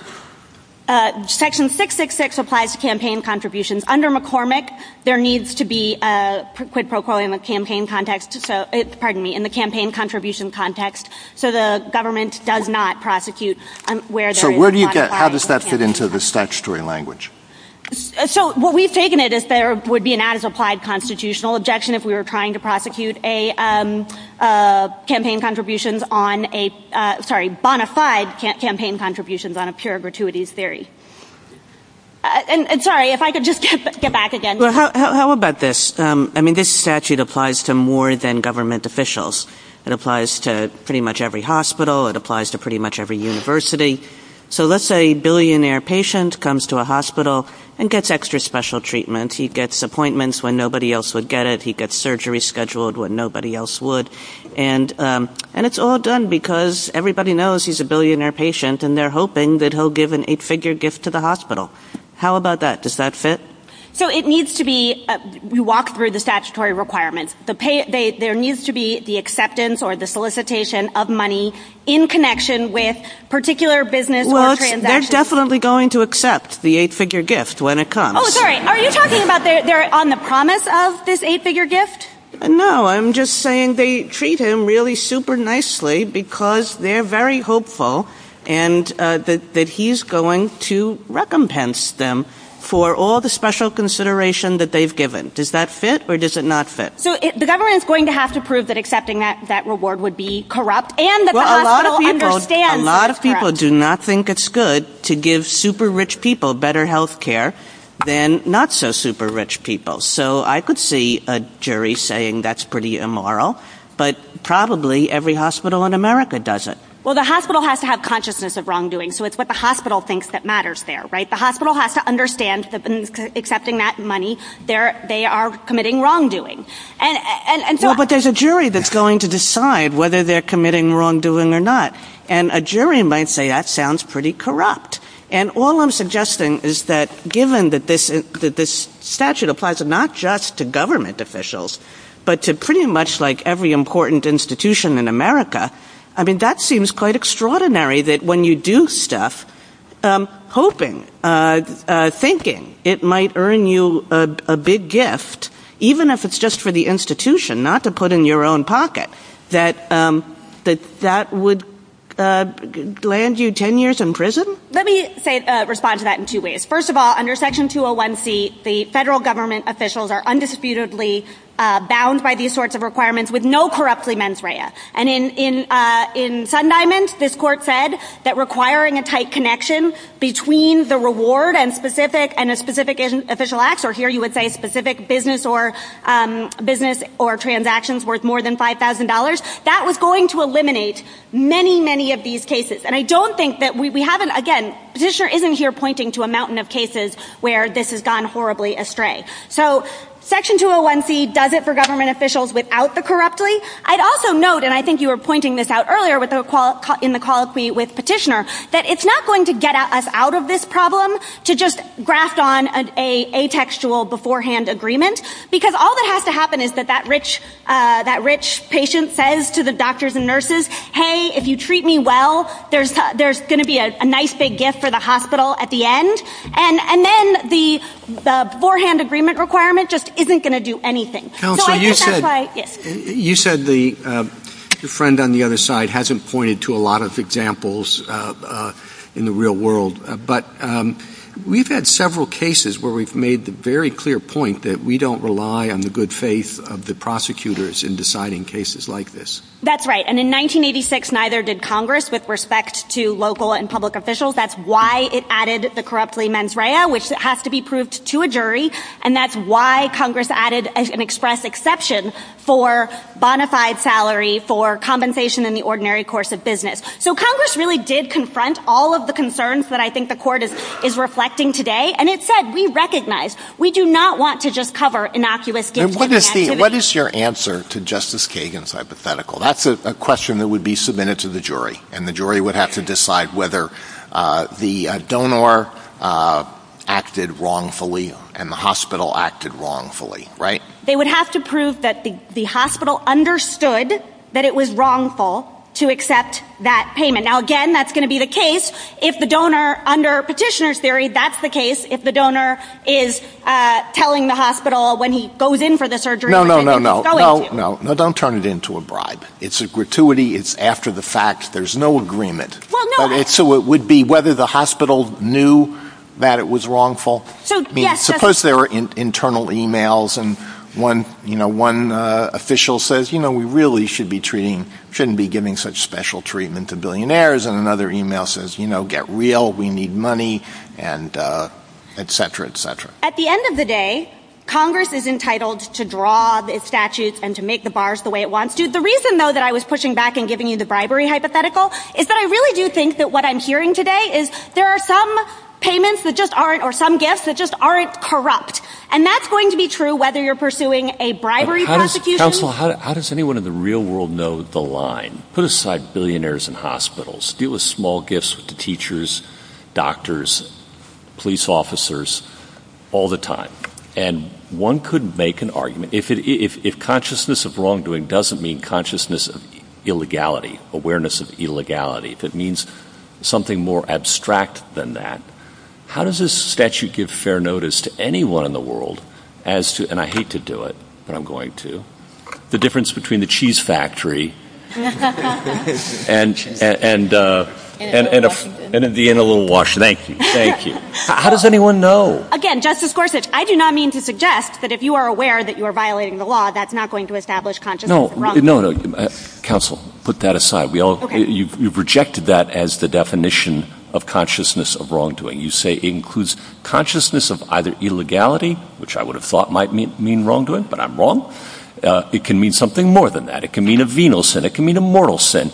Uh, Section six six six applies to campaign contributions. Under McCormick, there needs to be a quid pro quo in the campaign context. So, uh, pardon me, in the campaign contribution context. So the government does not prosecute um, where there so is. So where do you get? How does that fit into the context. statutory language? So what we've taken it is there would be an as-applied constitutional objection if we were trying to prosecute a um, uh, campaign contributions on a uh, sorry bona fide ca- campaign contributions on a pure gratuities theory. Uh, and, and sorry, if I could just get get back again. Well, how, how, how about this? Um, I mean, this statute applies to more than government officials. It applies to pretty much every hospital. It applies to pretty much every university. So let's say a billionaire patient comes to a hospital and gets extra special treatment. He gets appointments when nobody else would get it. He gets surgery scheduled when nobody else would. And um, and it's all done because everybody knows he's a billionaire patient, and they're hoping that he'll give an eight-figure gift to the hospital. How about that? Does that fit? So it needs to be, uh, we walk through the statutory requirements. The pay, they, there needs to be the acceptance or the solicitation of money in connection with particular business well, or transactions. They're definitely going to accept the eight-figure gift when it comes. Oh, sorry. Are you talking about they're, they're on the promise of this eight-figure gift? No, I'm just saying they treat him really super nicely because they're very hopeful and uh, that, that he's going to recompense them for all the special consideration that they've given. Does that fit or does it not fit? So it, the government is going to have to prove that accepting that, that reward would be corrupt and that well, the hospital a lot of people, understands A lot of people corrupt. do not think it's good to give super rich people better health care than not so super rich people. So I could see a jury saying that's pretty immoral, but probably every hospital in America does it. Well, the hospital has to have consciousness of wrongdoing, so it's what the hospital thinks that matters there, right? The hospital has to understand that in accepting that money, they're, they are committing wrongdoing. And, and, and so... Well, but there's a jury that's going to decide whether they're committing wrongdoing or not. And a jury might say that sounds pretty corrupt. And all I'm suggesting is that given that this, that this statute applies not just to government officials, but to pretty much like every important institution in America, I mean, that seems quite extraordinary that when you do stuff, um, hoping, uh, uh, thinking it might earn you a, a big gift, even if it's just for the institution, not to put in your own pocket, that um, that that would uh, land you ten years in prison? Let me say, uh, respond to that in two ways. First of all, under Section two oh one C, the federal government officials are undisputedly Uh, bound by these sorts of requirements with no corruptly mens rea. And in in uh, in Sun Diamond, this court said that requiring a tight connection between the reward and specific and a specific official acts, or here you would say specific business or um, business or transactions worth more than five thousand dollars, that was going to eliminate many, many of these cases. And I don't think that we, we haven't, again, Petitioner isn't here pointing to a mountain of cases where this has gone horribly astray. So Section two oh one C does it for government officials without the corruptly. I'd also note, and I think you were pointing this out earlier with the quali- in the colloquy with Petitioner, that it's not going to get us out of this problem to just graft on an a, atextual beforehand agreement, because all that has to happen is that that rich, uh, that rich patient says to the doctors and nurses, hey, if you treat me well, there's, uh, there's going to be a, a nice big gift for the hospital at the end. And, and then the, the beforehand agreement requirement just isn't going to do anything. Counsel, so I you think that's said, why, yes. You said the uh, your friend on the other side hasn't pointed to a lot of examples uh, uh, in the real world, uh, but um, we've had several cases where we've made the very clear point that we don't rely on the good faith of the prosecutors in deciding cases like this. That's right. And in nineteen eighty-six, neither did Congress with respect to local and public officials. That's why it added the corruptly mens rea, which has to be proved to a jury. And that's why Congress added an express exception for bona fide salary, for compensation in the ordinary course of business. So Congress really did confront all of the concerns that I think the Court is, is reflecting today. And it said, we recognize we do not want to just cover innocuous gift what is the, activity. What is your answer to Justice Kagan's hypothetical? That's a, a question that would be submitted to the jury, and the jury would have to decide whether uh, the uh, donor uh, acted wrongfully and the hospital acted wrongfully, right? They would have to prove that the, the hospital understood that it was wrongful to accept that payment. Now, again, that's going to be the case if the donor, under Petitioner's theory, that's the case if the donor is uh, telling the hospital when he goes in for the surgery. No, no, no, no, no, no, no, no, don't turn it into a bribe. It's a gratuity. It's after the fact. There's no agreement. Well, no. But it's, so it would be whether the hospital knew that it was wrongful. So, I mean, yes. suppose there were in, internal emails and one, you know, one uh, official says, you know, we really should be treating, shouldn't be giving such special treatment to billionaires, and another email says, you know, get real, we need money, and uh, et cetera, et cetera. At the end of the day, Congress is entitled to draw the statutes and to make the bars the way it wants to. The reason, though, that I was pushing back and giving you the bribery hypothetical is that I really do think that what I'm hearing today is there are some payments that just aren't, or some gifts that just aren't corrupt. And that's going to be true whether you're pursuing a bribery how prosecution. Does, counsel, how, how does anyone in the real world know the line? Put aside billionaires and hospitals. Deal with small gifts with the teachers, doctors, police officers all the time. And one could make an argument, if, it, if, if consciousness of wrongdoing doesn't mean consciousness of illegality, awareness of illegality, if it means something more abstract than that, how does this statute give fair notice to anyone in the world as to, and I hate to do it, but I'm going to, the difference between the cheese factory and and and, uh, and, and, a, and in the in a little Washington? Thank you, thank you. How, how does anyone know? Again, Justice Gorsuch, I do not mean to suggest that if you are aware that you are violating the law, that's not going to establish consciousness no, of wrongdoing. No, no, no. Uh, counsel, put that aside. We all okay. you've, you've rejected that as the definition of consciousness of wrongdoing. You say it includes consciousness of either illegality, which I would have thought might mean, mean wrongdoing, but I'm wrong. Uh, it can mean something more than that. It can mean a venial sin. It can mean a mortal sin.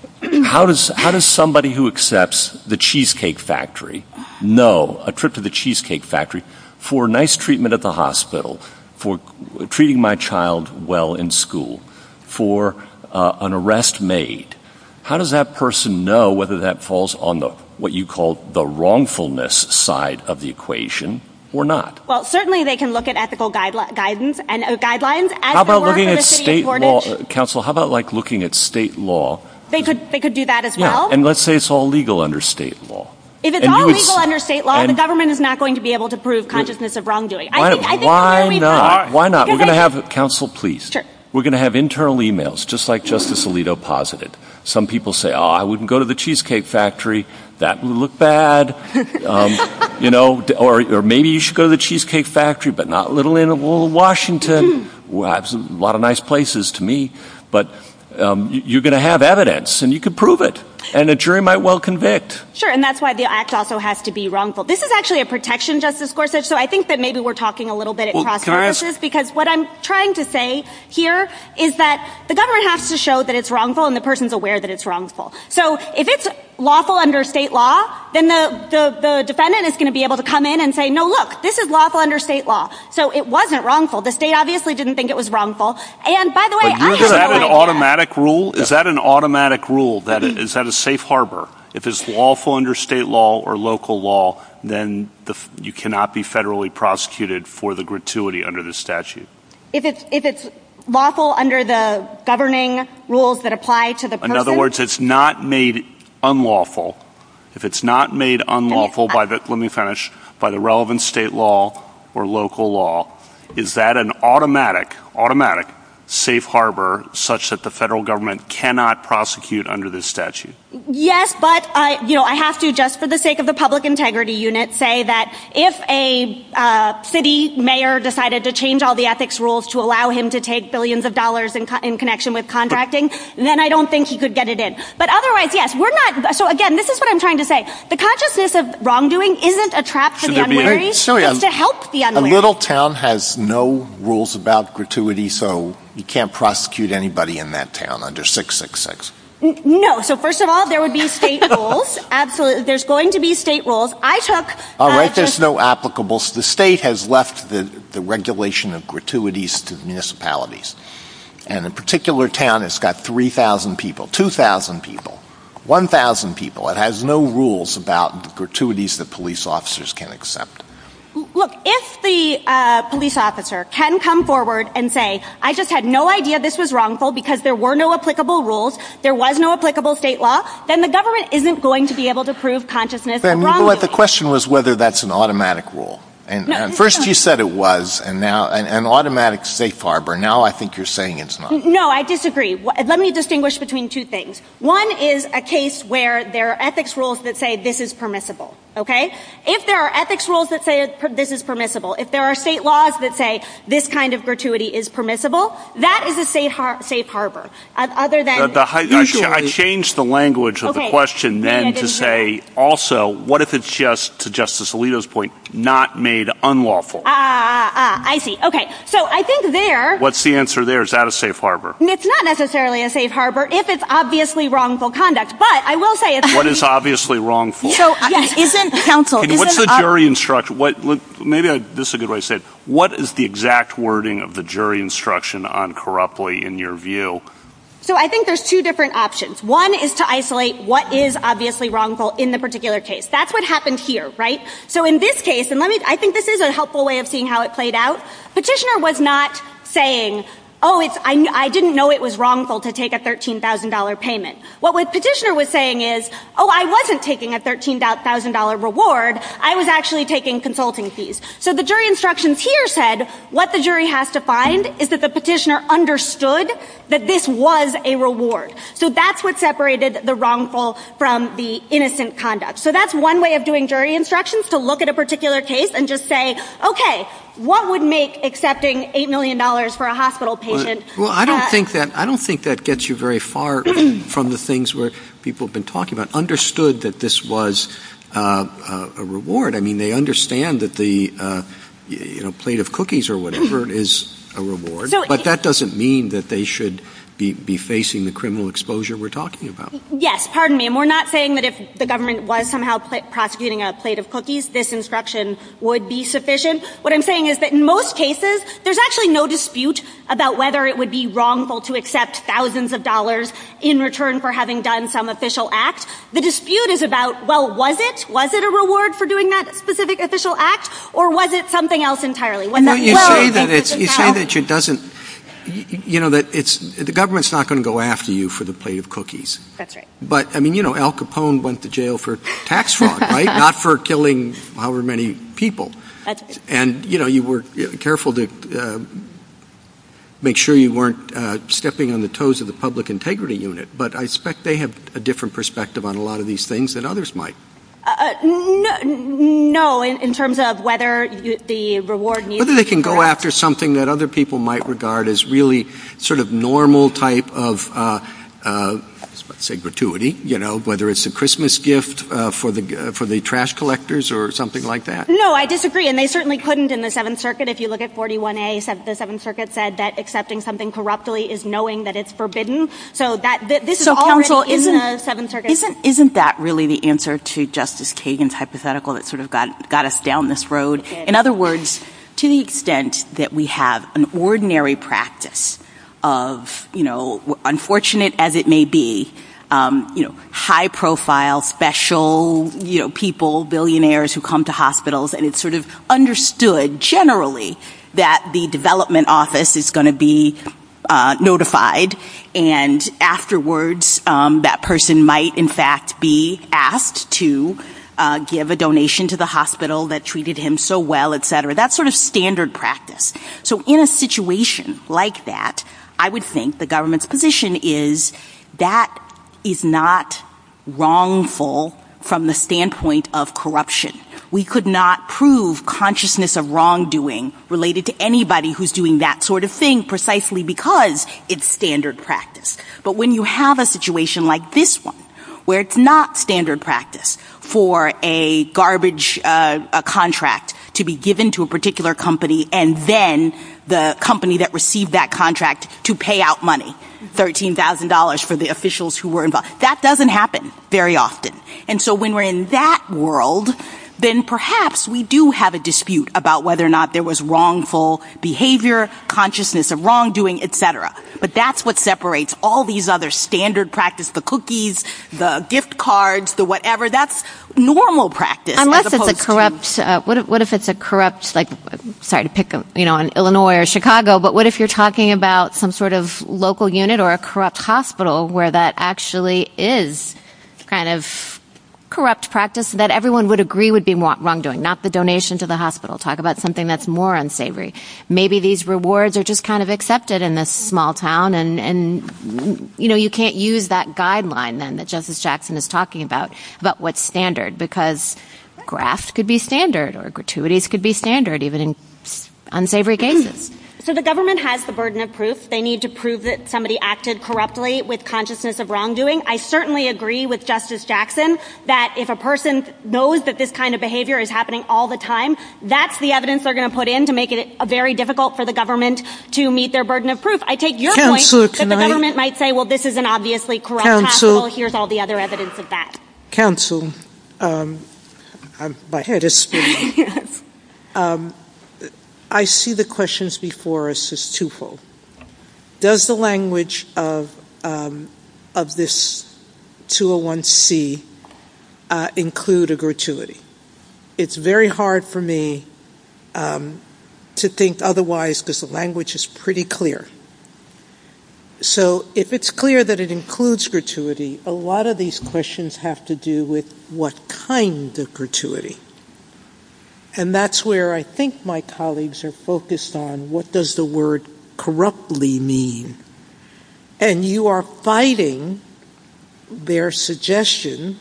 How does how does somebody who accepts the Cheesecake Factory know a trip to the Cheesecake Factory for nice treatment at the hospital, for treating my child well in school, for uh, an arrest made? How does that person know whether that falls on the what you call the wrongfulness side of the equation or not? Well, certainly they can look at ethical guideli- guidance and uh, guidelines. As how about there were looking for at the city state of Portage. law, uh, counsel? How about like looking at state law? They could they could do that as yeah, well. And let's say it's all legal under state law. If it's and all legal s- under state law, the government is not going to be able to prove consciousness of wrongdoing. Why, I think, I think why we not? Put, why not? We're going to I, have counsel, please. Sure. We're going to have internal emails, just like Justice Alito posited. Some people say, "Oh, I wouldn't go to the Cheesecake Factory. That would look bad." um, you know, or or maybe you should go to the Cheesecake Factory, but not Little Inn of Washington. Well, a lot of nice places to me, but um, you're going to have evidence, and you could prove it. And a jury might well convict. Sure, and that's why the act also has to be wrongful. This is actually a protection, Justice Gorsuch, so I think that maybe we're talking a little bit at well, cross purposes, because what I'm trying to say here is that the government has to show that it's wrongful and the person's aware that it's wrongful. So if it's lawful under state law, then the, the, the defendant is going to be able to come in and say, no, look, this is lawful under state law. So it wasn't wrongful. The state obviously didn't think it was wrongful. And by the way, I Is that no an idea. automatic rule? Is that an automatic rule? That it, is that a safe harbor? If it's lawful under state law or local law, then the, you cannot be federally prosecuted for the gratuity under the statute. If it's, if it's lawful under the governing rules that apply to the person. In other words, it's not made unlawful. If it's not made unlawful I mean, by the, let me finish, by the relevant state law or local law, is that an automatic, automatic safe harbor such that the federal government cannot prosecute under this statute? Yes, but I, you know, I have to, just for the sake of the public integrity unit, say that if a uh, city mayor decided to change all the ethics rules to allow him to take billions of dollars in, co- in connection with contracting, but, then I don't think he could get it in. But otherwise, yes, we're not. So again, this is what I'm trying to say: the consciousness of wrongdoing isn't a trap for Should the there be a- unwary; Hey, sorry, it's a- to help the A unwary. little town has no rules about gratuity, so you can't prosecute anybody in that town under six six six. No. So first of all, there would be state rules. Absolutely. There's going to be state rules. I took... All right, uh, there's just, no applicables. The state has left the, the regulation of gratuities to the municipalities. And a particular town has got three thousand people, two thousand people, one thousand people. It has no rules about the gratuities that police officers can accept. Look, if the uh, police officer can come forward and say, I just had no idea this was wrongful because there were no applicable rules, there was no applicable state law, then the government isn't going to be able to prove consciousness Then, of wrongdoing. but the question was whether that's an automatic rule. And, No, and first no. you said it was, and now an, an automatic safe harbor. Now I think you're saying it's not. No, I disagree. Let me distinguish between two things. One is a case where there are ethics rules that say this is permissible, okay? If there are ethics rules that say this is permissible, if there are state laws that say this kind of gratuity is permissible, that is a safe, har- safe harbor. Uh, other than... The, the, I, I, ch- I changed the language of Okay. the question Maybe I then didn't to say, hear also, what if it's just, to Justice Alito's point, not made made unlawful. Ah, ah, ah, I see. Okay. So I think there... What's the answer there? Is that a safe harbor? It's not necessarily a safe harbor if it's obviously wrongful conduct. But I will say it's... What is obviously wrongful? So yes. isn't counsel... Can, isn't what's the ob- jury instruction? What, maybe I, this is a good way to say it. What is the exact wording of the jury instruction on corruptly in your view? So I think there's two different options. One is to isolate what is obviously wrongful in the particular case. That's what happened here, right? So in this case, and let me, I think this is a helpful way of seeing how it played out. Petitioner was not saying, oh, it's, I, I didn't know it was wrongful to take a thirteen thousand dollars payment. What Petitioner was saying is, oh, I wasn't taking a thirteen thousand dollars reward. I was actually taking consulting fees. So the jury instructions here said what the jury has to find is that the petitioner understood that this was a reward. So that's what separated the wrongful from the innocent conduct. So that's one way of doing jury instructions, to look at a particular case and just say, okay, what would make accepting eight million dollars for a hospital patient? Well, well I don't uh, think that I don't think that gets you very far from the things where people have been talking about. Understood that this was uh, uh, a reward. I mean, they understand that the uh, you know plate of cookies or whatever is a reward, so but it, that doesn't mean that they should be, be facing the criminal exposure we're talking about. Yes, pardon me. And we're not saying that if the government was somehow pl- prosecuting a plate of cookies, this instruction would be sufficient. What I'm saying is that in most cases, there's actually no dispute about whether it would be wrongful to accept thousands of dollars in return for having done some official act. The dispute is about, well, was it? Was it a reward for doing that specific official act? Or was it something else entirely? Was no, that, you well, say that it's, you say that it doesn't, you know, that it's, the government's not going to go after you for the plate of cookies. That's right. But, I mean, you know, Al Capone went to jail for tax fraud, right? Not for killing however many people. That's right. And, you know, you were careful to uh, make sure you weren't uh, stepping on the toes of the Public Integrity Unit. But I expect they have a different perspective on a lot of these things than others might. Uh, no, no in, in terms of whether you, the reward needs Whether they can to be go after something that other people might regard as really sort of normal type of, uh, uh, let's say gratuity, you know, whether it's a Christmas gift uh, for the uh, for the trash collectors or something like that. No, I disagree. And they certainly couldn't in the Seventh Circuit. If you look at forty-one A, the Seventh Circuit said that accepting something corruptly is knowing that it's forbidden. So that th- this so is already counsel, in isn't, the Seventh Circuit. Isn't, isn't that really the answer to Justice Kagan's hypothetical that sort of got, got us down this road? In other words, to the extent that we have an ordinary practice of, you know, unfortunate as it may be, Um, you know, high-profile, special, you know, people, billionaires who come to hospitals, and it's sort of understood generally that the development office is going to be uh, notified, and afterwards um, that person might, in fact, be asked to uh, give a donation to the hospital that treated him so well, et cetera. That's sort of standard practice. So in a situation like that, I would think the government's position is that is not wrongful from the standpoint of corruption. We could not prove consciousness of wrongdoing related to anybody who's doing that sort of thing precisely because it's standard practice. But when you have a situation like this one, where it's not standard practice for a garbage uh, a contract to be given to a particular company and then the company that received that contract to pay out money, thirteen thousand dollars for the officials who were involved. That doesn't happen very often. And so when we're in that world, then perhaps we do have a dispute about whether or not there was wrongful behavior, consciousness of wrongdoing, et cetera. But that's what separates all these other standard practice, the cookies, the gift cards, the whatever. That's normal practice. Unless it's a corrupt, uh, what if, what if it's a corrupt, like, sorry to pick, you know, on Illinois or Chicago, but what if you're talking about some sort of local unit or a corrupt hospital where that actually is kind of corrupt practice that everyone would agree would be wrongdoing, not the donation to the hospital. Talk about something that's more unsavory. Maybe these rewards are just kind of accepted in this small town and, and you know, you can't use that guideline then that Justice Jackson is talking about, about what's standard, because graft could be standard or gratuities could be standard even in unsavory cases. So the government has the burden of proof. They need to prove that somebody acted corruptly with consciousness of wrongdoing. I certainly agree with Justice Jackson that if a person knows that this kind of behavior is happening all the time, that's the evidence they're going to put in to make it very difficult for the government to meet their burden of proof. I take your Counselor, point that the I... government might say, well, this is an obviously corrupt Counsel... hospital. Here's all the other evidence of that. Counsel, um, I'm, my head is spinning. Yes. Um, I see the questions before us as twofold. Does the language of um, of this two oh one C uh, include a gratuity? It's very hard for me um, to think otherwise because the language is pretty clear. So if it's clear that it includes gratuity, a lot of these questions have to do with what kind of gratuity. And that's where I think my colleagues are focused on what does the word corruptly mean. And you are fighting their suggestion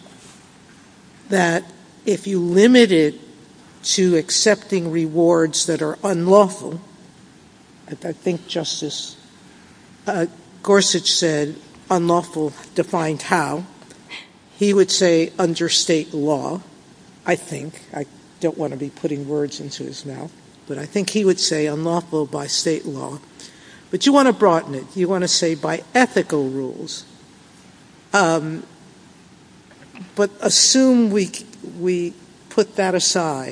that if you limit it to accepting rewards that are unlawful, I think Justice uh, Gorsuch said unlawful defined how, he would say under state law, I think, I don't want to be putting words into his mouth, but I think he would say unlawful by state law. But you want to broaden it. You want to say by ethical rules. Um, but assume we we put that aside.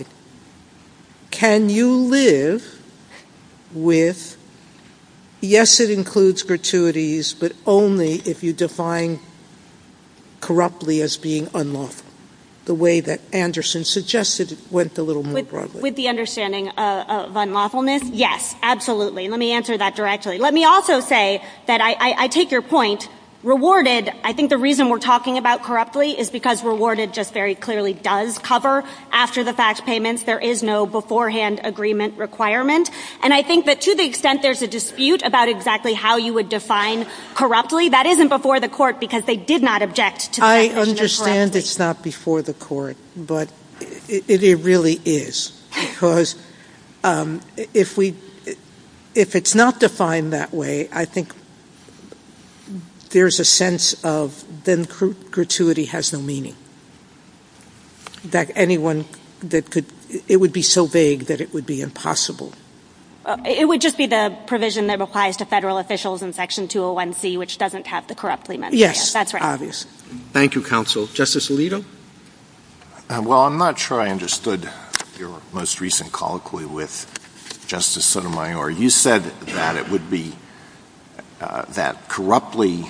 Can you live with, yes, it includes gratuities, but only if you define corruptly as being unlawful? The way that Anderson suggested it went a little more with, broadly. With the understanding uh, of unlawfulness, yes, absolutely. And let me answer that directly. Let me also say that I, I, I take your point. Rewarded, I think the reason we're talking about corruptly is because rewarded just very clearly does cover after-the-fact payments. There is no beforehand agreement requirement. And I think that to the extent there's a dispute about exactly how you would define corruptly, that isn't before the court because they did not object to the I definition understand of it's not before the court, but it, it really is. Because um, if we, if it's not defined that way, I think there's a sense of then gratuity has no meaning. That anyone that could, it would be so vague that it would be impossible. Uh, it would just be the provision that applies to federal officials in Section two oh one C, which doesn't have the corruptly mens rea. Yes, that's right. Obviously. Thank you, counsel. Justice Alito? Uh, well, I'm not sure I understood your most recent colloquy with Justice Sotomayor. You said that it would be Uh, that corruptly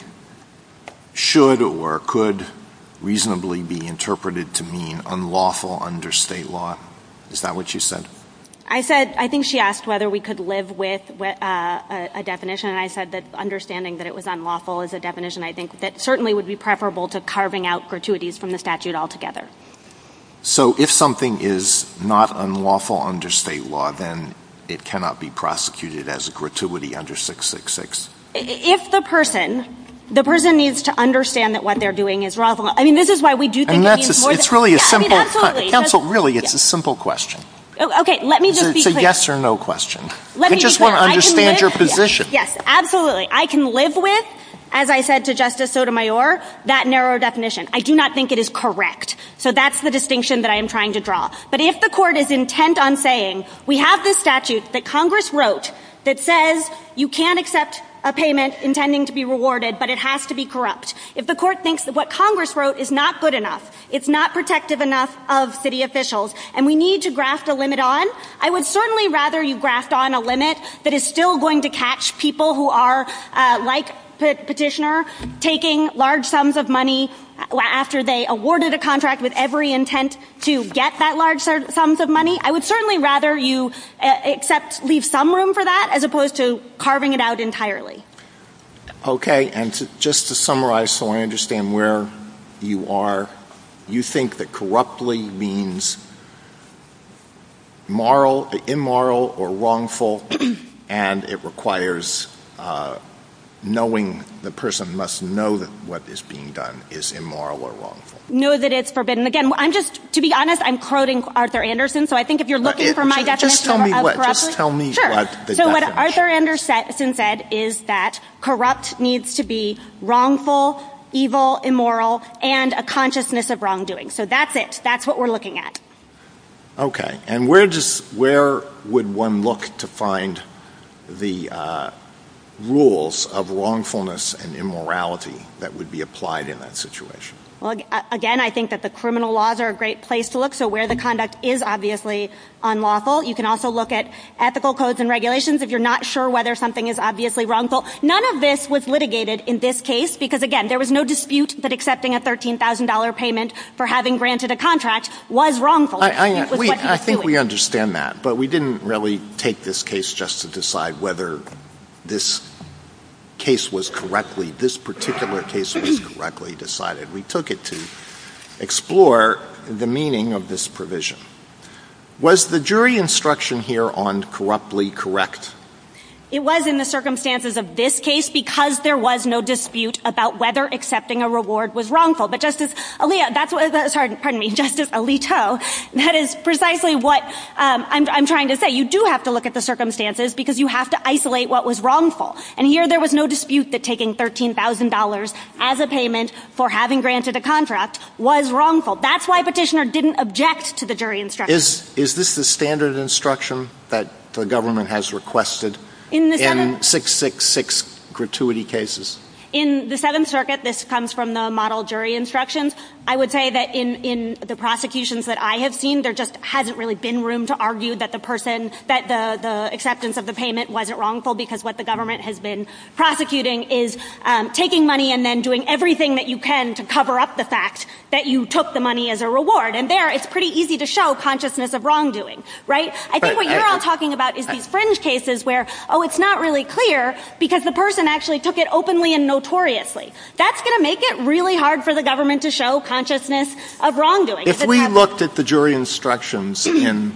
should or could reasonably be interpreted to mean unlawful under state law. Is that what you said? I said, I think she asked whether we could live with uh, a, a definition, and I said that understanding that it was unlawful is a definition I think that certainly would be preferable to carving out gratuities from the statute altogether. So if something is not unlawful under state law, then it cannot be prosecuted as a gratuity under six six six. If the person, the person needs to understand that what they're doing is wrongful. I mean, this is why we do think and it that's means a, more it's than, really a yeah, simple, I mean, absolutely. counsel, that's, really, it's yeah. a simple question. Okay, let me just it's be a, clear. It's a yes or no question. Let I me just be clear. want to understand live, your position. Yes, yes, absolutely. I can live with, as I said to Justice Sotomayor, that narrow definition. I do not think it is correct. So that's the distinction that I am trying to draw. But if the court is intent on saying, we have this statute that Congress wrote that says you can't accept a payment intending to be rewarded, but it has to be corrupt. If the court thinks that what Congress wrote is not good enough, it's not protective enough of city officials, and we need to graft a limit on, I would certainly rather you graft on a limit that is still going to catch people who are, uh, like petitioner, taking large sums of money after they awarded a contract with every intent to get that large sums of money. I would certainly rather you uh, accept, leave some room for that as opposed to carving it out entirely. Okay, and to, just to summarize so I understand where you are, you think that corruptly means moral, immoral, or wrongful, and it requires uh, knowing the person must know that what is being done is immoral or wrongful? Know that it's forbidden. Again, I'm just, to be honest, I'm quoting Arthur Anderson, so I think if you're looking it, for my just, definition just tell me of what, corruptly. Just tell me sure. what the So definition. what Arthur Anderson said is that corrupt needs to be wrongful, evil, immoral, and a consciousness of wrongdoing. So that's it. That's what we're looking at. Okay. And where does where would one look to find the uh, rules of wrongfulness and immorality that would be applied in that situation? Well, again, I think that the criminal laws are a great place to look. So where the conduct is obviously unlawful, you can also look at ethical codes and regulations if you're not sure whether something is obviously wrongful. None of this was litigated in this case because, again, there was no dispute that accepting a thirteen thousand dollars payment for having granted a contract was wrongful. I, I, was we, I think doing. we understand that, but we didn't really take this case just to decide whether this case was correctly, this particular case was correctly decided. We took it to explore the meaning of this provision. Was the jury instruction here on corruptly correct? It was in the circumstances of this case because there was no dispute about whether accepting a reward was wrongful. But Justice Alito, that's what, uh, sorry, pardon me, Justice Alito, that is precisely what um, I'm, I'm trying to say. You do have to look at the circumstances because you have to isolate what was wrongful. And here there was no dispute that taking thirteen thousand dollars as a payment for having granted a contract was wrongful. That's why Petitioner didn't object to the jury instruction. Is, is this the standard instruction that the government has requested? In the in six six six gratuity cases? In the Seventh Circuit, this comes from the model jury instructions. I would say that in, in the prosecutions that I have seen, there just hasn't really been room to argue that the person, that the, the acceptance of the payment wasn't wrongful because what the government has been prosecuting is um, taking money and then doing everything that you can to cover up the fact that you took the money as a reward. And there, it's pretty easy to show consciousness of wrongdoing, right? I think right. what you're I, all talking about is I, these fringe cases where, oh, it's not really clear because the person actually took it openly and notoriously. That's going to make it really hard for the government to show consciousness of wrongdoing. If we looked at the jury instructions in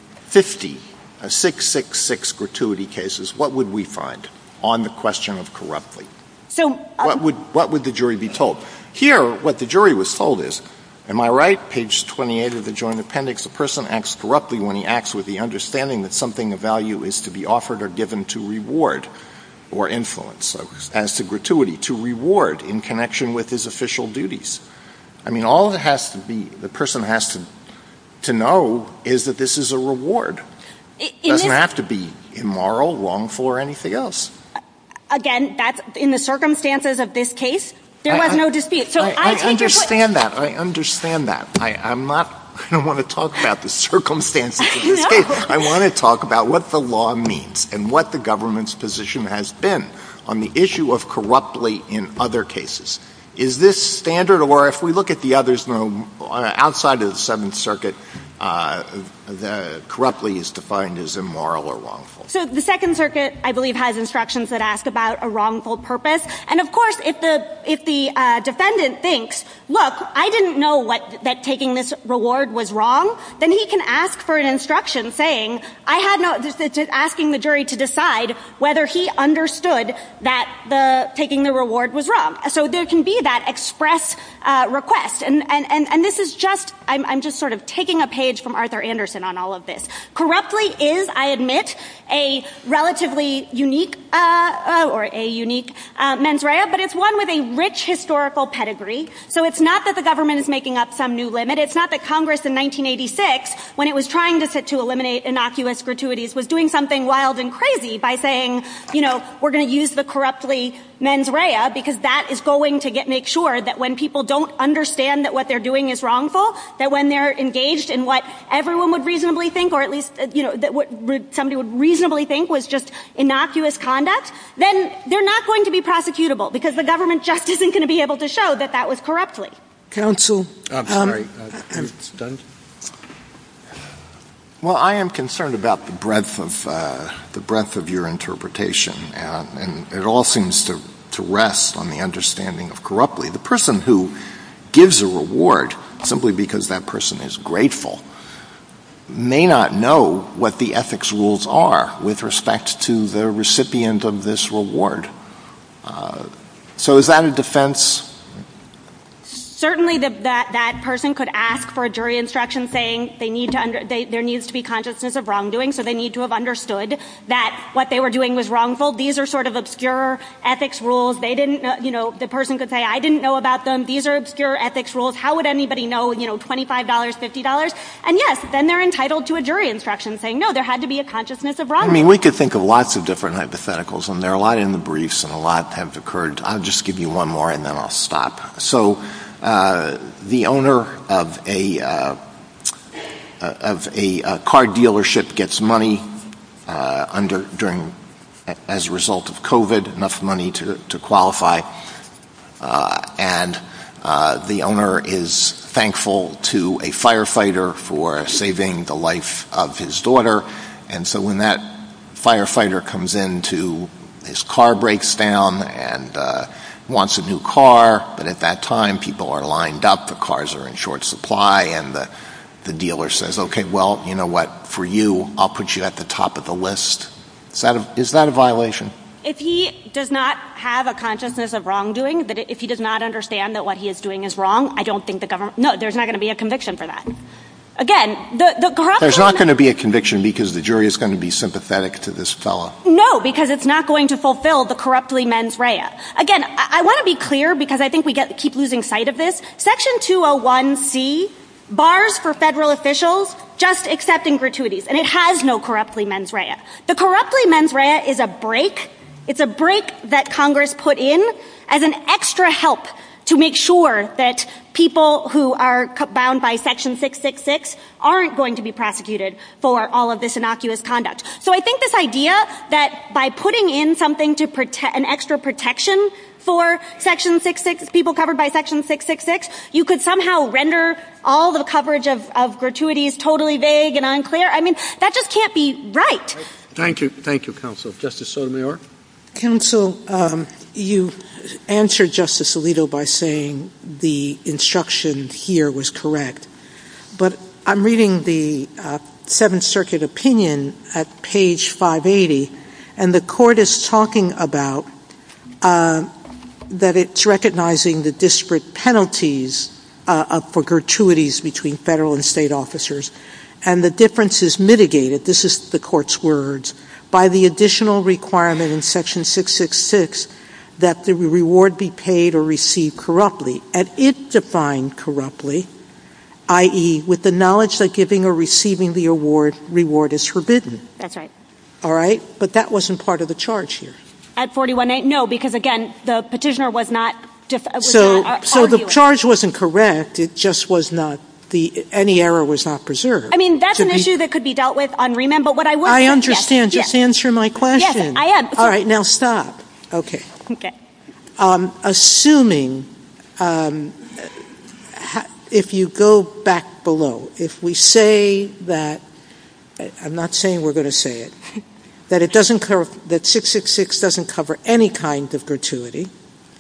fifty, uh, six six six gratuity cases, what would we find on the question of corruptly? So, um, what would what would the jury be told? Here, what the jury was told is, am I right? Page twenty-eight of the Joint Appendix, a person acts corruptly when he acts with the understanding that something of value is to be offered or given to reward or influence. So, as to gratuity, to reward in connection with his official duties. I mean, all it has to be, the person has to to know is that this is a reward. It doesn't have to be immoral, wrongful, or anything else. Again, that's in the circumstances of this case. There was I, no dispute. So I, I, I take understand your that. I understand that. I, I'm not. I don't want to talk about the circumstances of this no. case. I want to talk about what the law means and what the government's position has been on the issue of corruptly in other cases. Is this standard, or if we look at the others, no, outside of the Seventh Circuit, uh, the corruptly is defined as immoral or wrongful? So the Second Circuit, I believe, has instructions that ask about a wrongful purpose. And of course, if the if the uh, defendant thinks, look, I didn't know what that taking this reward was wrong, then he can ask for an instruction saying, I had no asking the jury to decide whether he understood that the taking the reward was wrong. So there can be that express uh, request. And, and and and this is just I'm I'm just sort of taking a page from Arthur Anderson on all of this. Corruptly is, I admit, a relatively unique uh, uh, or a unique uh, mens rea, but it's one with a rich historical pedigree. So it's not that the government is making up some new limit. It's not that Congress in nineteen eighty-six, when it was trying to sit to eliminate innocuous gratuities, was doing something wild and crazy by saying, you know, we're going to use the corruptly mens rea because that is going to get make sure that when people don't understand that what they're doing is wrongful, that when they're engaged in what everyone would reasonably think, or at least, you know, that what somebody would reasonably think was just innocuous conduct, then they're not going to be prosecutable because the government just isn't going to be able to show that that was corruptly. Counsel. I'm sorry. Um, uh, it's done. Well, I am concerned about the breadth of uh, the breadth of your interpretation, and, and it all seems to, to rest on the understanding of corruptly. The person who gives a reward simply because that person is grateful may not know what the ethics rules are with respect to the recipient of this reward. Uh, so is that a defense? Certainly the, that that person could ask for a jury instruction saying they need to under, they, there needs to be consciousness of wrongdoing, so they need to have understood that what they were doing was wrongful. These are sort of obscure ethics rules. They didn't know, you know, the person could say, I didn't know about them. These are obscure ethics rules. How would anybody know, you know, twenty-five dollars, fifty dollars? And yes, then they're entitled to a jury instruction saying, no, there had to be a consciousness of wrongdoing. I mean, we could think of lots of different hypotheticals, and there are a lot in the briefs and a lot have occurred. I'll just give you one more and then I'll stop. So, Uh, the owner of a uh, uh, of a uh, car dealership gets money uh, under during as a result of COVID, enough money to to qualify, uh, and uh, the owner is thankful to a firefighter for saving the life of his daughter, and so when that firefighter comes in to his car breaks down and uh, wants a new car, but at that time people are lined up, the cars are in short supply, and the the dealer says, okay, well, you know what, for you, I'll put you at the top of the list. Is that a, is that a violation? If he does not have a consciousness of wrongdoing, that if he does not understand that what he is doing is wrong, I don't think the government, no, there's not going to be a conviction for that. Again, the, the corruption... There's not going to be a conviction because the jury is going to be sympathetic to this fellow. No, because it's not going to fulfill the corruptly mens rea. Again, I, I want to be clear because I think we get, keep losing sight of this. Section two oh one C bars for federal officials just accepting gratuities, and it has no corruptly mens rea. The corruptly mens rea is a break. It's a break that Congress put in as an extra help to make sure that people who are bound by Section six sixty-six aren't going to be prosecuted for all of this innocuous conduct. So I think this idea that by putting in something to protect an extra protection for Section six sixty-six, people covered by Section six sixty-six, you could somehow render all the coverage of, of gratuities totally vague and unclear. I mean, that just can't be right. Thank you. Thank you, Counsel. Justice Sotomayor? Counsel, um, you answered Justice Alito by saying the instruction here was correct. But I'm reading the uh, Seventh Circuit opinion at page five eighty, and the court is talking about uh, that it's recognizing the disparate penalties uh, for gratuities between federal and state officers, and the difference is mitigated, this is the court's words, by the additional requirement in Section six sixty-six that the reward be paid or received corruptly. And it defined corruptly, that is with the knowledge that giving or receiving the award reward is forbidden. That's right. All right? But that wasn't part of the charge here. At forty-one A, no, because, again, the petitioner was not def- was So, not, uh, so the arguing. charge wasn't correct. It just was not the any error was not preserved. I mean, that's an be, issue that could be dealt with on remand, but what I would I say, understand. Yes, just yes. answer my question. Yes, I am. So, all right, now stop. Okay. Okay. Um, assuming, um, ha- if you go back below, if we say that, I'm not saying we're going to say it, that it doesn't cover, that six sixty-six doesn't cover any kind of gratuity,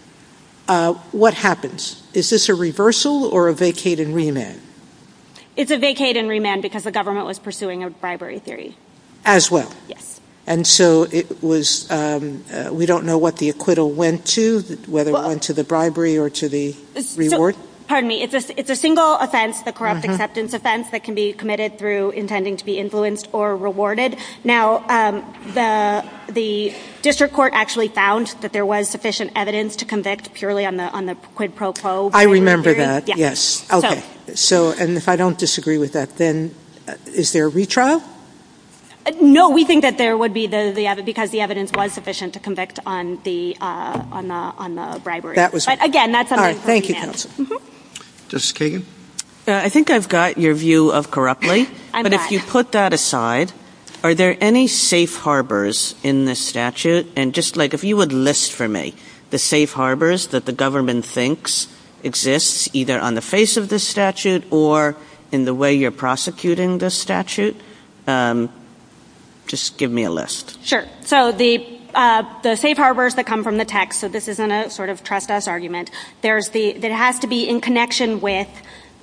uh, what happens? Is this a reversal or a vacate and remand? It's a vacate and remand because the government was pursuing a bribery theory. As well? Yes. And so it was, um, uh, we don't know what the acquittal went to, whether well, it went to the bribery or to the reward? So, pardon me. It's a, it's a single offense, the corrupt mm-hmm. acceptance offense, that can be committed through intending to be influenced or rewarded. Now, um, the the district court actually found that there was sufficient evidence to convict purely on the on the quid pro quo. I remember theory. that, yeah. yes. Okay. So, so, and if I don't disagree with that, then uh, is there a retrial? Uh, no, we think that there would be the, the because the evidence was sufficient to convict on the uh, on the on the bribery. That was, but again, that's something. All right, thank remand. you, counsel. Mm-hmm. Justice Kagan? Uh, I think I've got your view of corruptly, I'm but glad. if you put that aside, are there any safe harbors in this statute? And just like if you would list for me the safe harbors that the government thinks exists either on the face of this statute or in the way you're prosecuting this statute, um, just give me a list. Sure. So the uh, the safe harbors that come from the text, so this isn't a sort of trust us argument. There's the that it has to be in connection with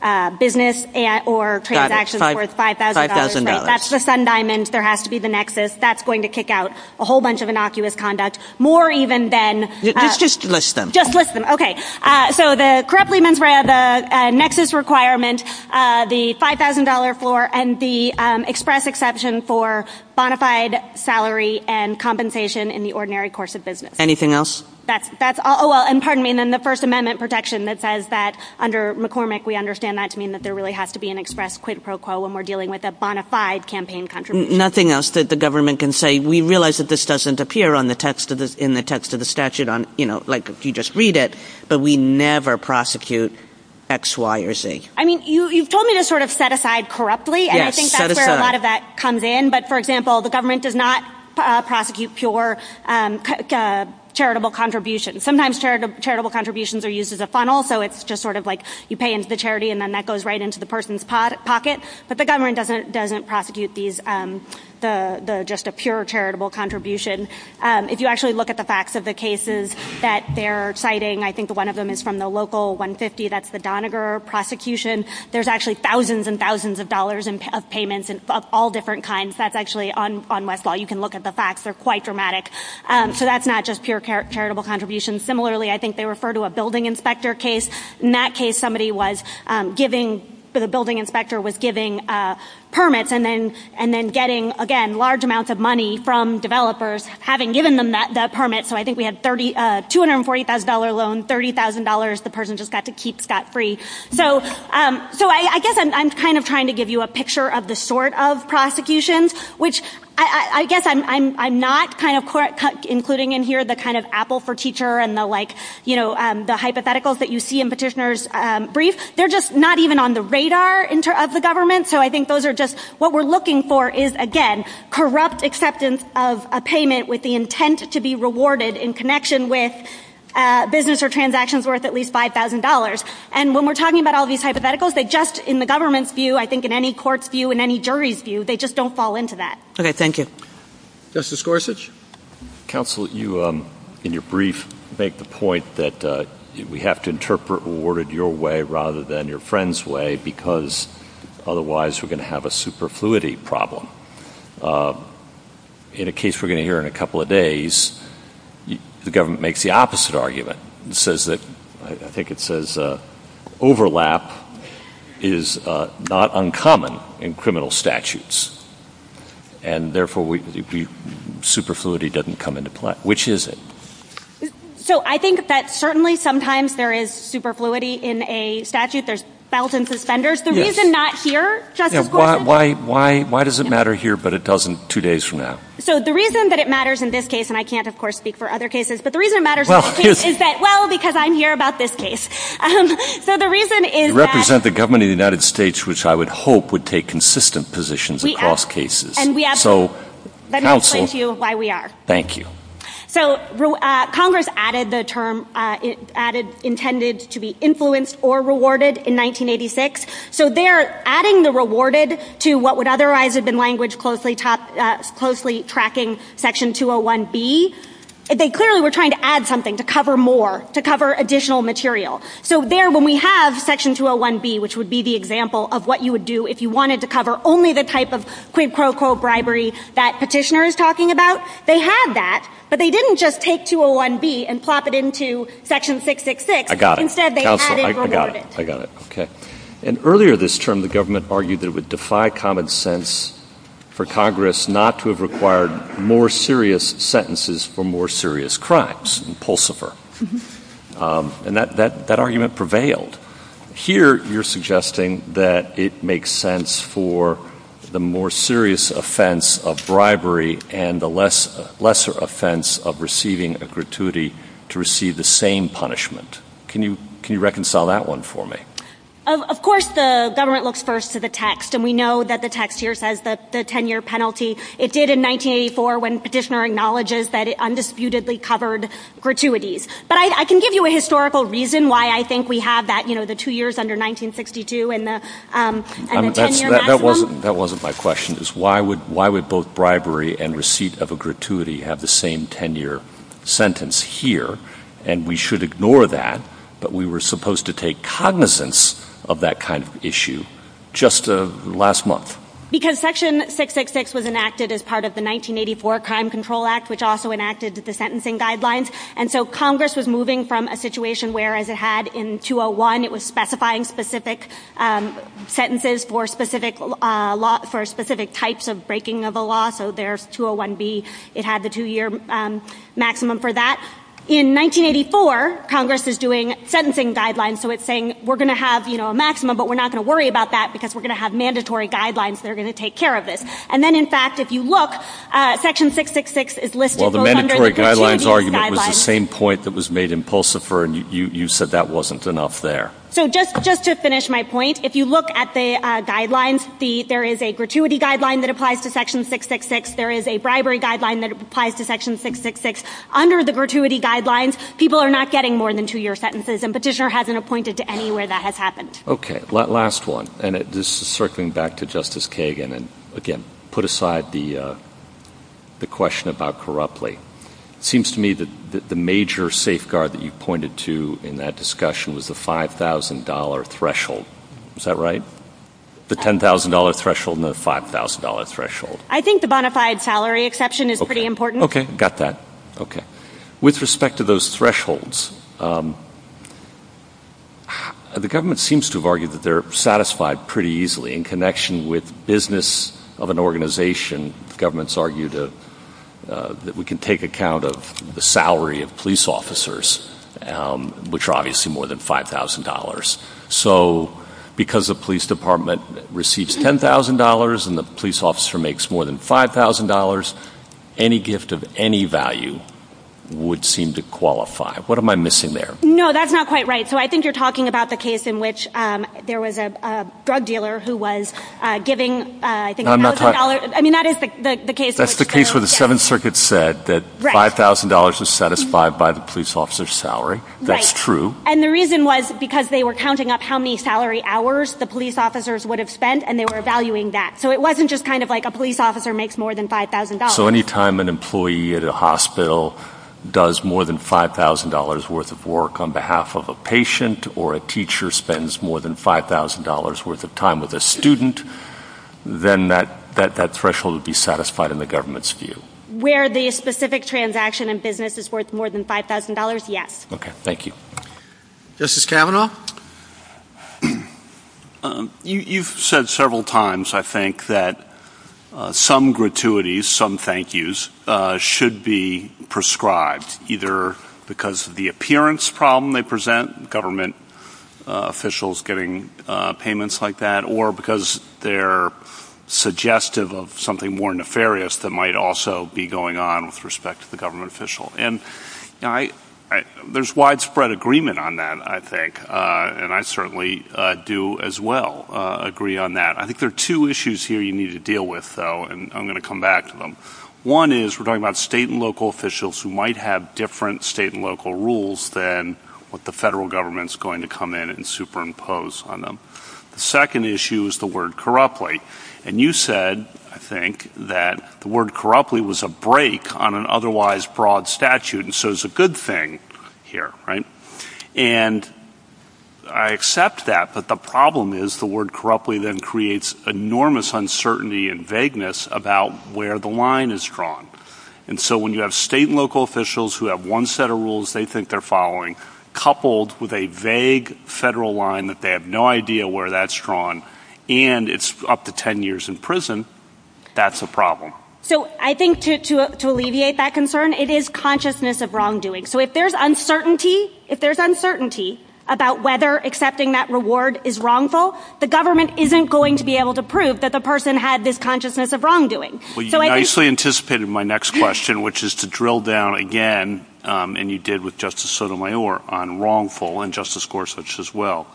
uh, business and, or transactions Five, worth five thousand dollars. Right? That's the Sun Diamond. There has to be the nexus. That's going to kick out a whole bunch of innocuous conduct, more even than... Uh, just, just list them. Just list them. Okay. Uh, so the corruptly mens rea, the uh, nexus requirement, uh, the five thousand dollars floor, and the um, express exception for bona fide salary and compensation in the ordinary course of business. Anything else? That's that's all. Oh, well, and pardon me, and then the First Amendment protection that says that under McCormick, we understand that to mean that there really has to be an express quid pro quo when we're dealing with a bona fide campaign contribution. N- nothing else that the government can say. We realize that this doesn't appear on the text of the, in the text of the statute on, you know, like you just read it, but we never prosecute X, Y, or Z. I mean, you, you've told me to sort of set aside corruptly, and yes, I think that's where aside. a lot of that comes in. But, for example, the government does not uh, prosecute pure um, c- uh, charitable contributions. Sometimes charitable, charitable contributions are used as a funnel, so it's just sort of like you pay into the charity and then that goes right into the person's pot, pocket. But the government doesn't doesn't prosecute these um, the the just a pure charitable contribution. Um, if you actually look at the facts of the cases that they're citing, I think the one of them is from the local one fifty. That's the Doniger prosecution. There's actually thousands and thousands of dollars in, of payments in, of all different kinds. That's actually on on Westlaw. You can look at the facts; they're quite dramatic. Um, so that's not just pure char- charitable contributions. Similarly, I think they refer to a building inspector case. In that case, somebody was um, giving. The building inspector was giving uh, permits and then and then getting, again, large amounts of money from developers, having given them that, that permit. So I think we had thirty, uh, two hundred forty thousand dollars loan, thirty thousand dollars the person just got to keep scot-free. So um, so I, I guess I'm, I'm kind of trying to give you a picture of the sort of prosecutions, which I, I, I guess I'm, I'm, I'm not kind of cor- including in here the kind of apple for teacher and the like, you know, um, the hypotheticals that you see in petitioner's um, brief. They're just not even on the radar in ter- of the government. So I think those are just what we're looking for is, again, corrupt acceptance of a payment with the intent to be rewarded in connection with Uh, business or transactions worth at least five thousand dollars. And when we're talking about all these hypotheticals, they just, in the government's view, I think in any court's view, in any jury's view, they just don't fall into that. Okay, thank you. Justice Gorsuch? Counsel, you, um, in your brief, make the point that uh, we have to interpret rewarded your way rather than your friend's way because otherwise we're going to have a superfluity problem. Uh, in a case we're going to hear in a couple of days, the government makes the opposite argument. It says that, I think it says, uh, overlap is uh, not uncommon in criminal statutes. And therefore, we, we, superfluity doesn't come into play. Which is it? So I think that certainly sometimes there is superfluity in a statute. There's belt and suspenders. The yes. reason not here, Justice yeah, why, Gorsuch? why, why, why does it matter here, but it doesn't two days from now? So the reason that it matters in this case, and I can't, of course, speak for other cases, but the reason it matters well, in this case is that, well, because I'm here about this case. Um, so the reason is you represent that the government of the United States, which I would hope would take consistent positions across ab- cases. And we So, absolutely. Let me counsel, explain to you why we are. Thank you. So uh, Congress added the term uh, it added intended to be influenced or rewarded in nineteen eighty-six. So they're adding the rewarded to what would otherwise have been language closely top, uh, closely tracking Section two oh one B. They clearly were trying to add something to cover more, to cover additional material. So there, when we have Section two oh one B, which would be the example of what you would do if you wanted to cover only the type of quid pro quo bribery that petitioner is talking about, they had that, but they didn't just take two oh one B and plop it into Section six sixty-six. I got it. Instead, they Counsel, added I, rewarded. I got it. I got it. Okay. And earlier this term, the government argued that it would defy common sense for Congress not to have required more serious sentences for more serious crimes, in Pulsifer. Mm-hmm. Um, and that, that, that argument prevailed. Here, you're suggesting that it makes sense for the more serious offense of bribery and the less, uh, lesser offense of receiving a gratuity to receive the same punishment. Can you, can you reconcile that one for me? Of, of course, the government looks first to the text, and we know that the text here says that the ten-year penalty. It did in nineteen eighty-four when petitioner acknowledges that it undisputedly covered gratuities. But I, I can give you a historical reason why I think we have that, you know, the two years under nineteen sixty-two and the um, and the ten-year that, maximum. That wasn't that wasn't my question. Is why would why would both bribery and receipt of a gratuity have the same ten-year sentence here? And we should ignore that, but we were supposed to take cognizance of that kind of issue just uh, last month? Because Section six sixty-six was enacted as part of the nineteen eighty-four Crime Control Act, which also enacted the sentencing guidelines. And so Congress was moving from a situation where, as it had in two oh one, it was specifying specific um, sentences for specific uh, law, for specific types of breaking of a law. So there's two oh one B. It had the two-year um, maximum for that. In nineteen eighty-four, Congress is doing sentencing guidelines, so it's saying we're going to have, you know, a maximum, but we're not going to worry about that because we're going to have mandatory guidelines that are going to take care of this. And then, in fact, if you look, uh, Section six sixty-six is listed well, the both mandatory under the guidelines argument guidelines. was the same point that was made in Pulsifer, and you, you, you said that wasn't enough there. So just, just to finish my point, if you look at the uh, guidelines, the, there is a gratuity guideline that applies to Section six sixty-six. There is a bribery guideline that applies to Section six sixty-six. Under the gratuity guidelines, people are not getting more than two-year sentences, and Petitioner hasn't appointed to any where that has happened. Okay. La- last one, and it, this is circling back to Justice Kagan, and again, put aside the uh, the question about corruptly. It seems to me that the, the major safeguard that you pointed to in that discussion was the five thousand dollars threshold. Is that right? The ten thousand dollars threshold and the five thousand dollars threshold. I think the bona fide salary exception is okay. pretty important. Okay, got that. Okay. With respect to those thresholds, um, the government seems to have argued that they're satisfied pretty easily in connection with business of an organization. The government's argued a Uh, that we can take account of the salary of police officers, um, which are obviously more than five thousand dollars. So because the police department receives ten thousand dollars and the police officer makes more than five thousand dollars, any gift of any value would seem to qualify. What am I missing there? No, that's not quite right. So I think you're talking about the case in which um, there was a, a drug dealer who was uh, giving, uh, I think, one thousand dollars. I mean, that is the, the, the case. That's in which the case the, where the yes. Seventh Circuit said that right. five thousand dollars was satisfied by the police officer's salary. That's right. true. And the reason was because they were counting up how many salary hours the police officers would have spent, and they were evaluating that. So it wasn't just kind of like a police officer makes more than five thousand dollars. So any time an employee at a hospital does more than five thousand dollars worth of work on behalf of a patient, or a teacher spends more than five thousand dollars worth of time with a student, then that, that, that threshold would be satisfied in the government's view. Where the specific transaction in business is worth more than five thousand dollars, yes. Okay, thank you. Justice Kavanaugh? um, you, you've said several times, I think, that Uh, some gratuities, some thank yous, uh, should be prescribed, either because of the appearance problem they present, government uh, officials getting uh, payments like that, or because they're suggestive of something more nefarious that might also be going on with respect to the government official. And you know, I, I, there's widespread agreement on that, I think, uh, and I certainly uh, do as well uh, agree on that. I think there are two issues here you need to deal with, though, and I'm going to come back to them. One is we're talking about state and local officials who might have different state and local rules than what the federal government's going to come in and superimpose on them. The second issue is the word corruptly. And you said, I think, that the word corruptly was a break on an otherwise broad statute, and so it's a good thing here, right? And I accept that, but the problem is the word corruptly then creates enormous uncertainty and vagueness about where the line is drawn. And so when you have state and local officials who have one set of rules they think they're following, coupled with a vague federal line that they have no idea where that's drawn, and it's up to ten years in prison, that's a problem. So I think to, to, to alleviate that concern, it is consciousness of wrongdoing. So if there's uncertainty, if there's uncertainty about whether accepting that reward is wrongful, the government isn't going to be able to prove that the person had this consciousness of wrongdoing. Well, you so nicely I think- anticipated my next question, which is to drill down again, um, and you did with Justice Sotomayor, on wrongful, and Justice Gorsuch as well.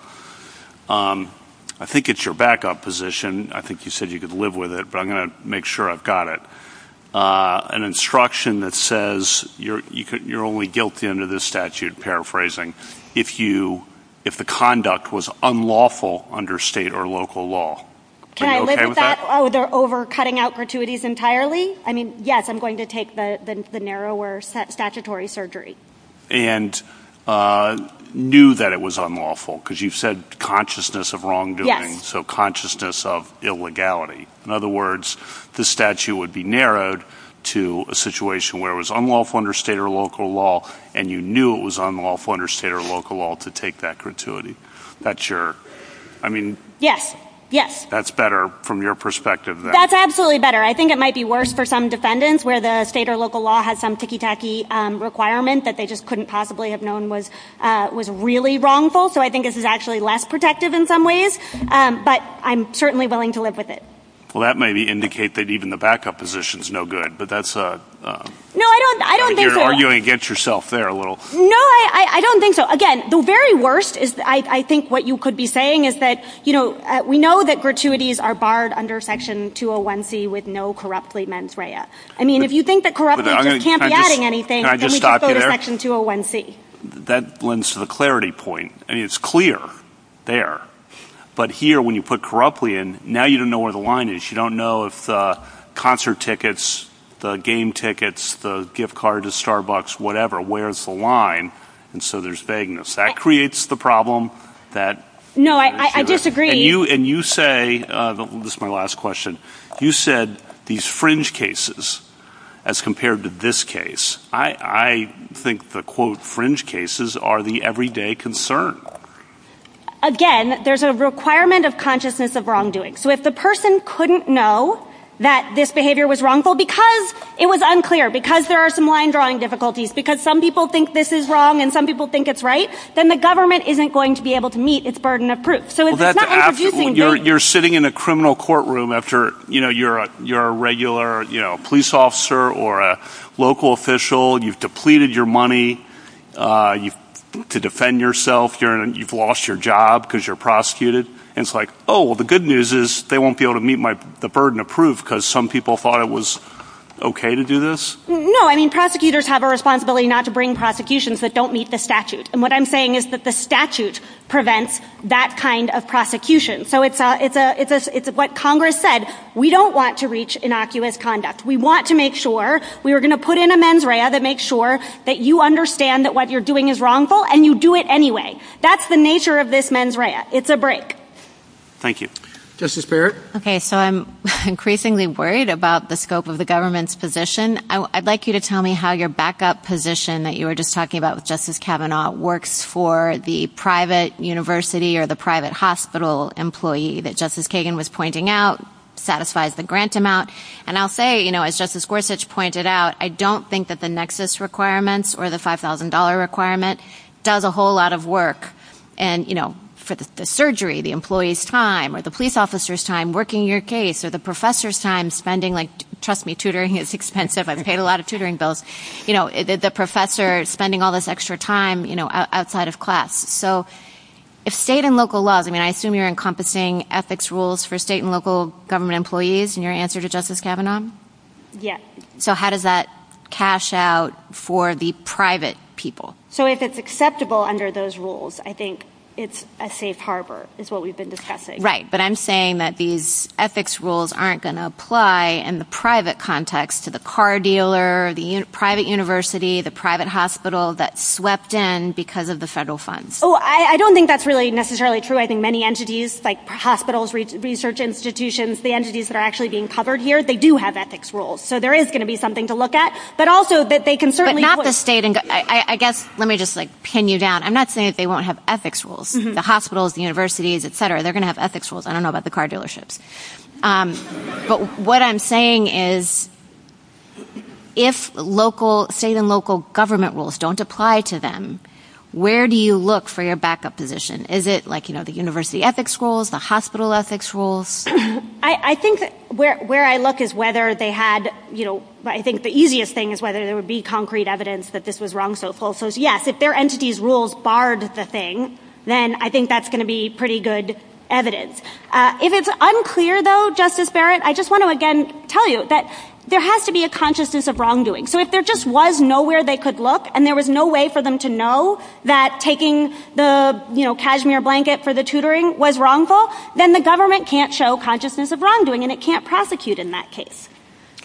Um, I think it's your backup position. I think you said you could live with it, but I'm going to make sure I've got it. Uh, an instruction that says you're, you could, you're only guilty under this statute, paraphrasing, if you if the conduct was unlawful under state or local law. Can Are I you live okay with, with that? that? Oh, they're over cutting out gratuities entirely? I mean, yes, I'm going to take the, the, the narrower statutory surgery. And uh, knew that it was unlawful, because you've said consciousness of wrongdoing, yes. so consciousness of illegality. In other words, the statute would be narrowed to a situation where it was unlawful under state or local law, and you knew it was unlawful under state or local law to take that gratuity. That's your, I mean... Yes. Yes. That's better from your perspective then. That's absolutely better. I think it might be worse for some defendants where the state or local law has some ticky-tacky um, requirement that they just couldn't possibly have known was uh, was really wrongful. So I think this is actually less protective in some ways. Um, but I'm certainly willing to live with it. Well, that maybe indicate that even the backup position's no good, but that's uh, uh no, I don't. I don't I mean, think you're so. You're arguing against yourself there a little. No, I, I, I don't think so. Again, the very worst is. I, I think what you could be saying is that you know uh, we know that gratuities are barred under Section two oh one C with no corruptly mens rea. I mean, but, if you think that corruptly just gonna, can't can be just, adding anything, then we just just go to there? Section two oh one C. That lends to the clarity point. I mean, it's clear there. But here, when you put corruptly in, now you don't know where the line is. You don't know if the concert tickets, the game tickets, the gift card to Starbucks, whatever, where's the line? And so there's vagueness. That creates the problem that... No, I, I, I disagree. And you, and you say, uh, this is my last question, you said these fringe cases, as compared to this case, I, I think the, quote, fringe cases are the everyday concern. Again, there's a requirement of consciousness of wrongdoing. So if the person couldn't know that this behavior was wrongful because it was unclear, because there are some line drawing difficulties, because some people think this is wrong and some people think it's right, then the government isn't going to be able to meet its burden of proof. So it's, well, it's not after, introducing... You're, you're sitting in a criminal courtroom after, you know, you're a, you're a regular, you know, police officer or a local official, you've depleted your money, uh, you've to defend yourself, you're in, you've lost your job because you're prosecuted. And it's like, oh, well, the good news is they won't be able to meet my the burden of proof because some people thought it was okay to do this? No, I mean, prosecutors have a responsibility not to bring prosecutions that don't meet the statute. And what I'm saying is that the statute prevents that kind of prosecution. So it's a, it's a, it's a, it's what Congress said. We don't want to reach innocuous conduct. We want to make sure we were going to put in a mens rea that makes sure that you understand that what you're doing is wrongful and you do it anyway. That's the nature of this mens rea. It's a break. Thank you. Justice Barrett? Okay, so I'm increasingly worried about the scope of the government's position. I, I'd like you to tell me how your backup position that you were just talking about with Justice Kavanaugh works for the private university or the private hospital employee that Justice Kagan was pointing out, satisfies the grant amount. And I'll say, you know, as Justice Gorsuch pointed out, I don't think that the nexus requirements or the five thousand dollars requirement does a whole lot of work. And, you know, for the, the surgery, the employee's time, or the police officer's time working your case, or the professor's time spending, like, t- trust me, tutoring is expensive. I've paid a lot of tutoring bills. You know, the, the professor spending all this extra time, you know, out, outside of class. So if state and local laws, I mean, I assume you're encompassing ethics rules for state and local government employees in your answer to Justice Kavanaugh? Yeah. So how does that cash out for the private people? So if it's acceptable under those rules, I think it's a safe harbor is what we've been discussing. Right. But I'm saying that these ethics rules aren't going to apply in the private context to the car dealer, the un- private university, the private hospital that's swept in because of the federal funds. Oh, I, I don't think that's really necessarily true. I think many entities, like hospitals, re- research institutions, the entities that are actually being covered here, they do have ethics rules. So there is going to be something to look at, but also that they can certainly... But not put- the state and... Go- I, I guess, let me just, like, pin you down. I'm not saying that they won't have ethics rules. Mm-hmm. The hospitals, the universities, et cetera, they're going to have ethics rules. I don't know about the car dealerships. Um, but what I'm saying is if local, state and local government rules don't apply to them, where do you look for your backup position? Is it like, you know, the university ethics rules, the hospital ethics rules? I, I think that where, where I look is whether they had, you know, I think the easiest thing is whether there would be concrete evidence that this was wrongful. So, yes, if their entity's rules barred the thing, then I think that's going to be pretty good evidence. Uh, if it's unclear, though, Justice Barrett, I just want to again tell you that there has to be a consciousness of wrongdoing. So if there just was nowhere they could look and there was no way for them to know that taking the, you know, cashmere blanket for the tutoring was wrongful, then the government can't show consciousness of wrongdoing and it can't prosecute in that case.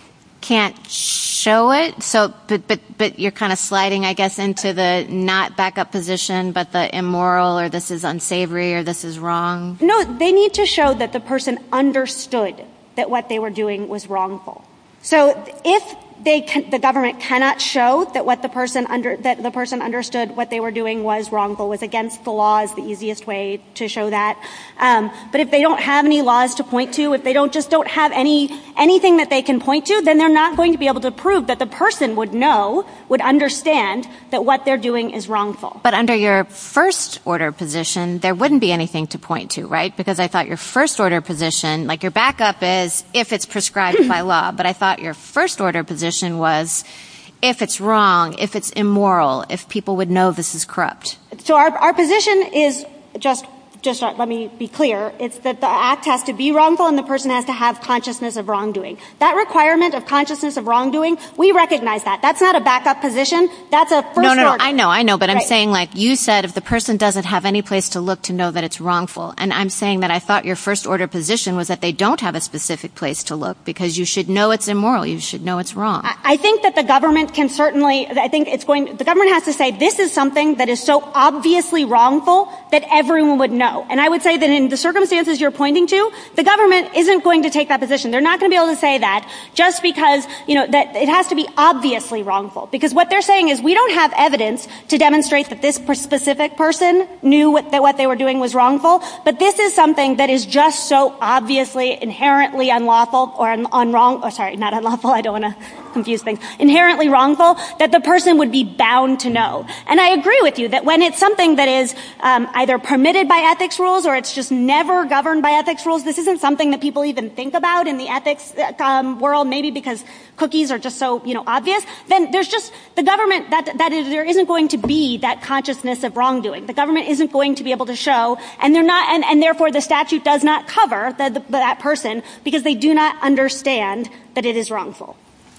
can't show it. So, but, but, but you're kind of sliding, I guess, into the not backup position, but the immoral or this is unsavory or this is wrong. No, they need to show that the person understood that what they were doing was wrongful. So if they can, the government cannot show that what the person under that the person understood what they were doing was wrongful, was against the law, is the easiest way to show that. Um, but if they don't have any laws to point to, if they don't just don't have any anything that they can point to, then they're not going to be able to prove that the person would know, would understand that what they're doing is wrongful. But under your first order position, there wouldn't be anything to point to, right? Because I thought your first order position, like your backup is if it's prescribed by law, but I thought your first order position was if it's wrong, if it's immoral, if people would know this is corrupt. So our, our position is just, just let me be clear, it's that the act has to be wrongful and the person has to have consciousness of wrongdoing. That requirement of consciousness of wrongdoing, we recognize that. That's not a backup position. That's a first No, no, no, order. I know, I know, but I'm Right. saying like you said if the person doesn't have any place to look to know that it's wrongful. And I'm saying that I thought your first order position was that they don't have a specific place to look because you should know it's immoral. You should know it's wrong. I, I think that the government can certainly, I think it's going, the government has to say this is something that is so obviously wrongful that everyone would know. And I would say that in the circumstances you're pointing to, the government isn't going to take that position. They're not going to be able to say that just because, you know, that it has to be obviously wrongful. Because what they're saying is we don't have evidence to demonstrate that this specific person knew what, that what they were doing was wrongful, but this is something that is just so obviously inherently unlawful or un, unwrong, oh, sorry, not unlawful, I don't want to confuse things, inherently wrongful, that the person would be bound to know. And I agree with you that when it's something that is um, either permitted by ethics rules or it's just never governed by ethics rules, this isn't something that people even think about in the ethics um, world, maybe because cookies are just so, you know, obvious, then there's just the government, that, that is, there isn't going to be that consciousness of wrongdoing. The government isn't going to be able to show, and they're not, and, and therefore the statute does not cover the, the, that person because they do not understand that it is wrongful.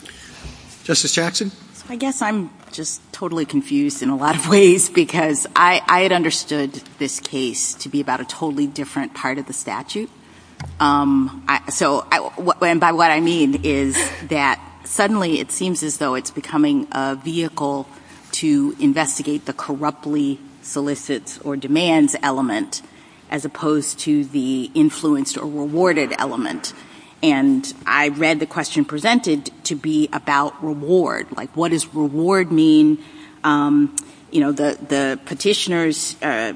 Justice Jackson? So I guess I'm just totally confused in a lot of ways because I, I had understood this case to be about a totally different part of the statute. Um, I, so, I, what, and by what I mean is that suddenly it seems as though it's becoming a vehicle to investigate the corruptly solicits or demands element as opposed to the influenced or rewarded element. And I read the question presented to be about reward. Like, what does reward mean? Um, you know, the, the petitioner's uh,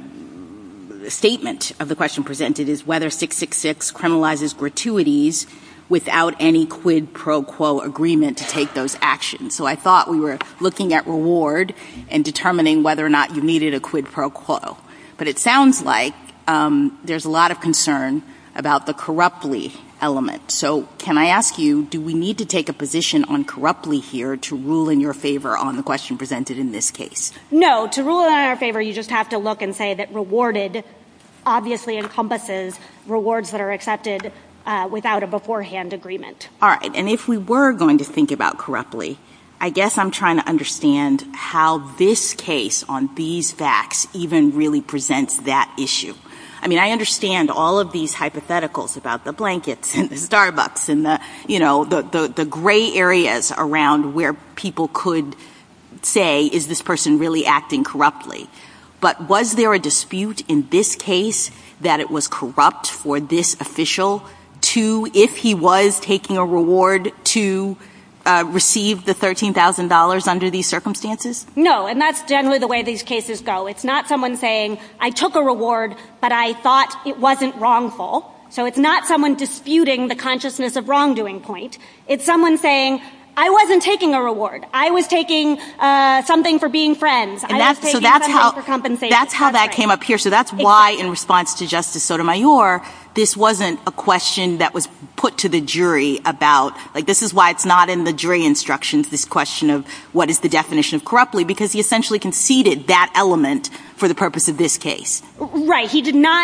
statement of the question presented is whether six six six criminalizes gratuities without any quid pro quo agreement to take those actions. So I thought we were looking at reward and determining whether or not you needed a quid pro quo. But it sounds like um, there's a lot of concern about the corruptly element. So can I ask you, do we need to take a position on corruptly here to rule in your favor on the question presented in this case? No, to rule in our favor, you just have to look and say that rewarded obviously encompasses rewards that are accepted uh, without a beforehand agreement. All right. And if we were going to think about corruptly, I guess I'm trying to understand how this case on these facts even really presents that issue. I mean, I understand all of these hypotheticals about the blankets and the Starbucks and the, you know, the, the, the gray areas around where people could say, is this person really acting corruptly? But was there a dispute in this case that it was corrupt for this official to, if he was taking a reward, to Uh, receive the thirteen thousand dollars under these circumstances? No, and that's generally the way these cases go. It's not someone saying, I took a reward, but I thought it wasn't wrongful. So it's not someone disputing the consciousness of wrongdoing point. It's someone saying, I wasn't taking a reward. I was taking uh, something for being friends. And I that's, was taking so that's something how, for compensation. That's how that's that right. came up here. So that's Exactly. why, in response to Justice Sotomayor, this wasn't a question that was put to the jury about, like, this is why it's not in the jury instructions, this question of what is the definition of corruptly, because he essentially conceded that element for the purpose of this case. Right. He did not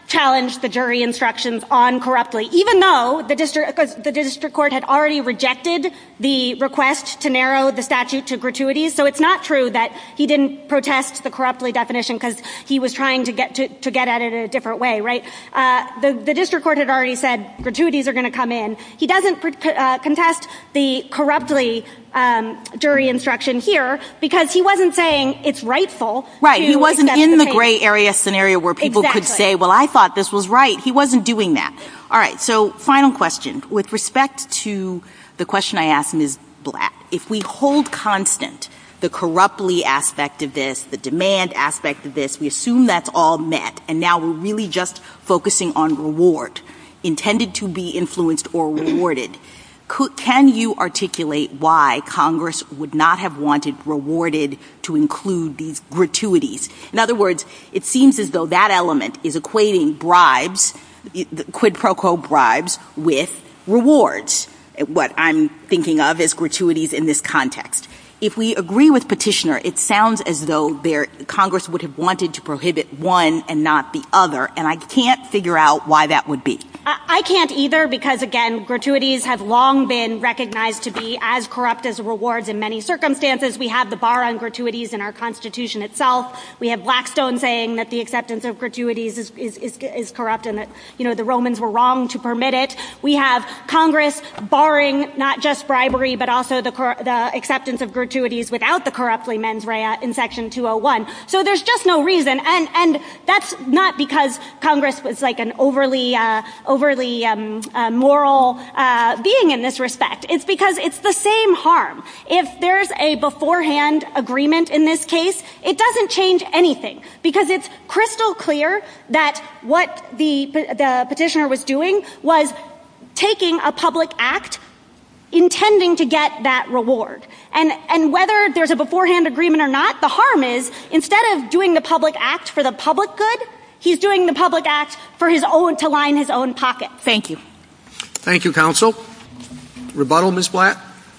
challenged the jury instructions on corruptly, even though the district, because the district court had already rejected the request to narrow the statute to gratuities. So it's not true that he didn't protest the corruptly definition because he was trying to get to, to get at it in a different way, right? Uh, the, the district court had already said gratuities are going to come in. He doesn't uh, contest the corruptly Um, jury instruction here because he wasn't saying it's rightful. Right. He wasn't in the, the gray area scenario where people exactly. could say, well, I thought this was right. He wasn't doing that. All right. So final question. With respect to the question I asked Miz Blatt, if we hold constant the corruptly aspect of this, the demand aspect of this, we assume that's all met, and now we're really just focusing on reward, intended to be influenced or rewarded. Could, can you articulate why Congress would not have wanted rewarded to include these gratuities? In other words, it seems as though that element is equating bribes, quid pro quo bribes, with rewards. What I'm thinking of as gratuities in this context. If we agree with Petitioner, it sounds as though there, Congress would have wanted to prohibit one and not the other, and I can't figure out why that would be. I can't either because, again, gratuities have long been recognized to be as corrupt as rewards in many circumstances. We have the bar on gratuities in our Constitution itself. We have Blackstone saying that the acceptance of gratuities is, is, is, is corrupt and that, you know, the Romans were wrong to permit it. We have Congress barring not just bribery but also the, the acceptance of gratuities without the corruptly mens rea in Section two oh one. So there's just no reason. And, and that's not because Congress was like an overly uh, overly um, uh, moral uh, being in this respect. It's because it's the same harm. If there's a beforehand agreement in this case, it doesn't change anything because it's crystal clear that what the, the petitioner was doing was taking a public act intending to get that reward. And, and whether there's a beforehand agreement or not, the harm is instead of doing the public act for the public good, he's doing the public act for his own, to line his own pocket. Thank you. Thank you, counsel. Rebuttal, Miz Blatt.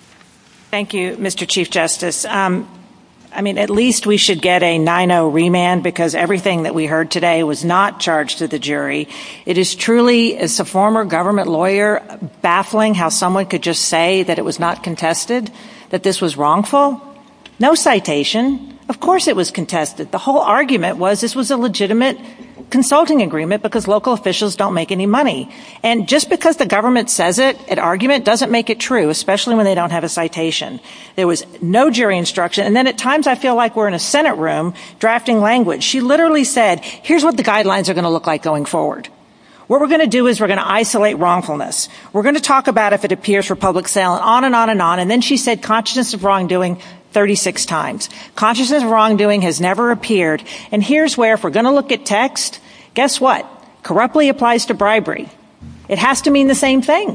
Thank you, Mister Chief Justice. Um, I mean, at least we should get a nine oh remand because everything that we heard today was not charged to the jury. It is truly, as a former government lawyer, baffling how someone could just say that it was not contested, that this was wrongful. No citation. Of course it was contested. The whole argument was this was a legitimate consulting agreement because local officials don't make any money. And just because the government says it, an argument doesn't make it true, especially when they don't have a citation. There was no jury instruction. And then at times I feel like we're in a Senate room drafting language. She literally said, here's what the guidelines are going to look like going forward. What we're going to do is we're going to isolate wrongfulness. We're going to talk about if it appears for public sale and on and on and on. And then she said consciousness of wrongdoing thirty-six times. Consciousness of wrongdoing has never appeared. And here's where, if we're going to look at text, guess what? Corruptly applies to bribery. It has to mean the same thing.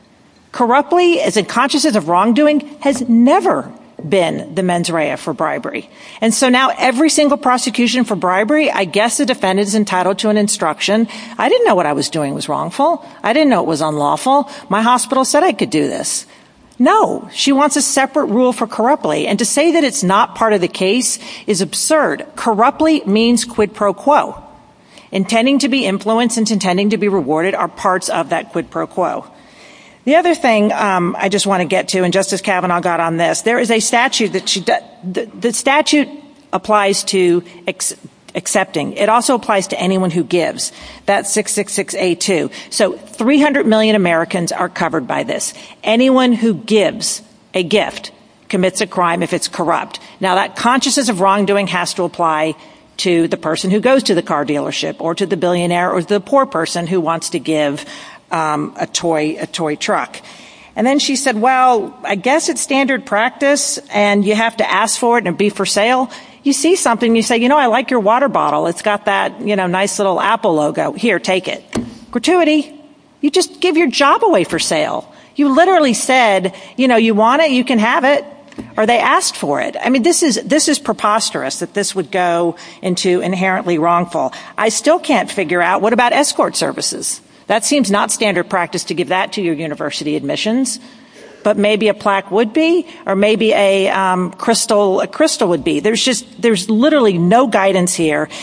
Corruptly, as in consciousness of wrongdoing, has never been the mens rea for bribery. And so now every single prosecution for bribery, I guess the defendant is entitled to an instruction. I didn't know what I was doing was wrongful. I didn't know it was unlawful. My hospital said I could do this. No, she wants a separate rule for corruptly. And to say that it's not part of the case is absurd. Corruptly means quid pro quo. Intending to be influenced and intending to be rewarded are parts of that quid pro quo. The other thing um, I just want to get to, and Justice Kavanaugh got on this, there is a statute that she do, the, the statute applies to ex, accepting. It also applies to anyone who gives. That's six sixty-six A two. So three hundred million Americans are covered by this. Anyone who gives a gift commits a crime if it's corrupt. Now, that consciousness of wrongdoing has to apply to the person who goes to the car dealership or to the billionaire or the poor person who wants to give um, a toy a toy truck. And then she said, well, I guess it's standard practice and you have to ask for it and be for sale. You see something, you say, you know, I like your water bottle. It's got that, you know, nice little Apple logo. Here, take it. Gratuity. You just give your job away for sale. You literally said, you know, you want it, you can have it. Or they asked for it. I mean, this is this is preposterous that this would go into inherently wrongful. I still can't figure out, what about escort services? That seems not standard practice to give that to your university admissions. But maybe a plaque would be, or maybe a um, crystal a crystal would be. There's just there's literally no guidance here.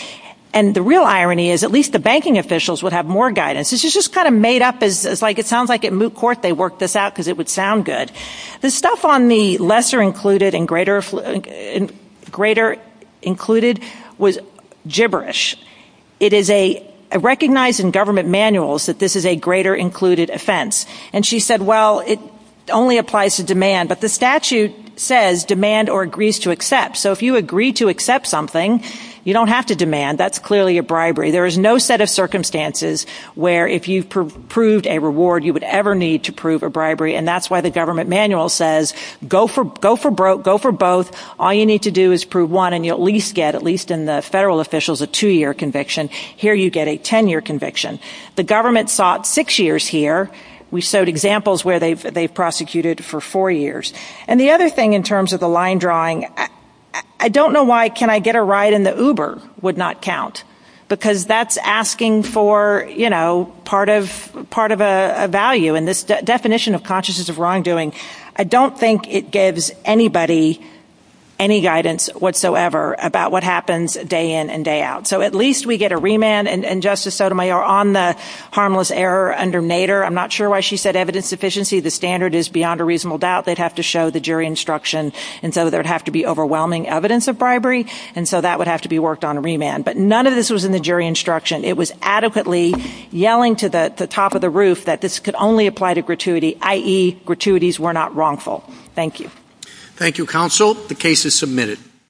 And the real irony is at least the banking officials would have more guidance. This is just kind of made up as, as like it sounds like at moot court they worked this out because it would sound good. The stuff on the lesser included and greater, greater included was gibberish. It is a recognized in government manuals that this is a greater included offense. And she said, well, it only applies to demand, but the statute says demand or agrees to accept. So if you agree to accept something, you don't have to demand. That's clearly a bribery. There is no set of circumstances where if you've pr- proved a reward, you would ever need to prove a bribery. And that's why the government manual says go for, go for broke, go for both. All you need to do is prove one and you'll at least get, at least in the federal officials, a two-year conviction. Here you get a ten-year conviction. The government sought six years here. We showed examples where they've, they've prosecuted for four years. And the other thing in terms of the line drawing, I, I don't know why can I get a ride in the Uber would not count, because that's asking for, you know, part of part of a, a value. And this de- definition of consciousness of wrongdoing, I don't think it gives anybody any guidance whatsoever about what happens day in and day out. So at least we get a remand. And, and Justice Sotomayor, on the harmless error under Nader, I'm not sure why she said evidence sufficiency. The standard is beyond a reasonable doubt. They'd have to show the jury instruction. And so there would have to be overwhelming evidence of bribery. And so that would have to be worked on a remand. But none of this was in the jury instruction. It was adequately yelling to the, the top of the roof that this could only apply to gratuity, that is gratuities were not wrongful. Thank you. Thank you, counsel. The case is submitted.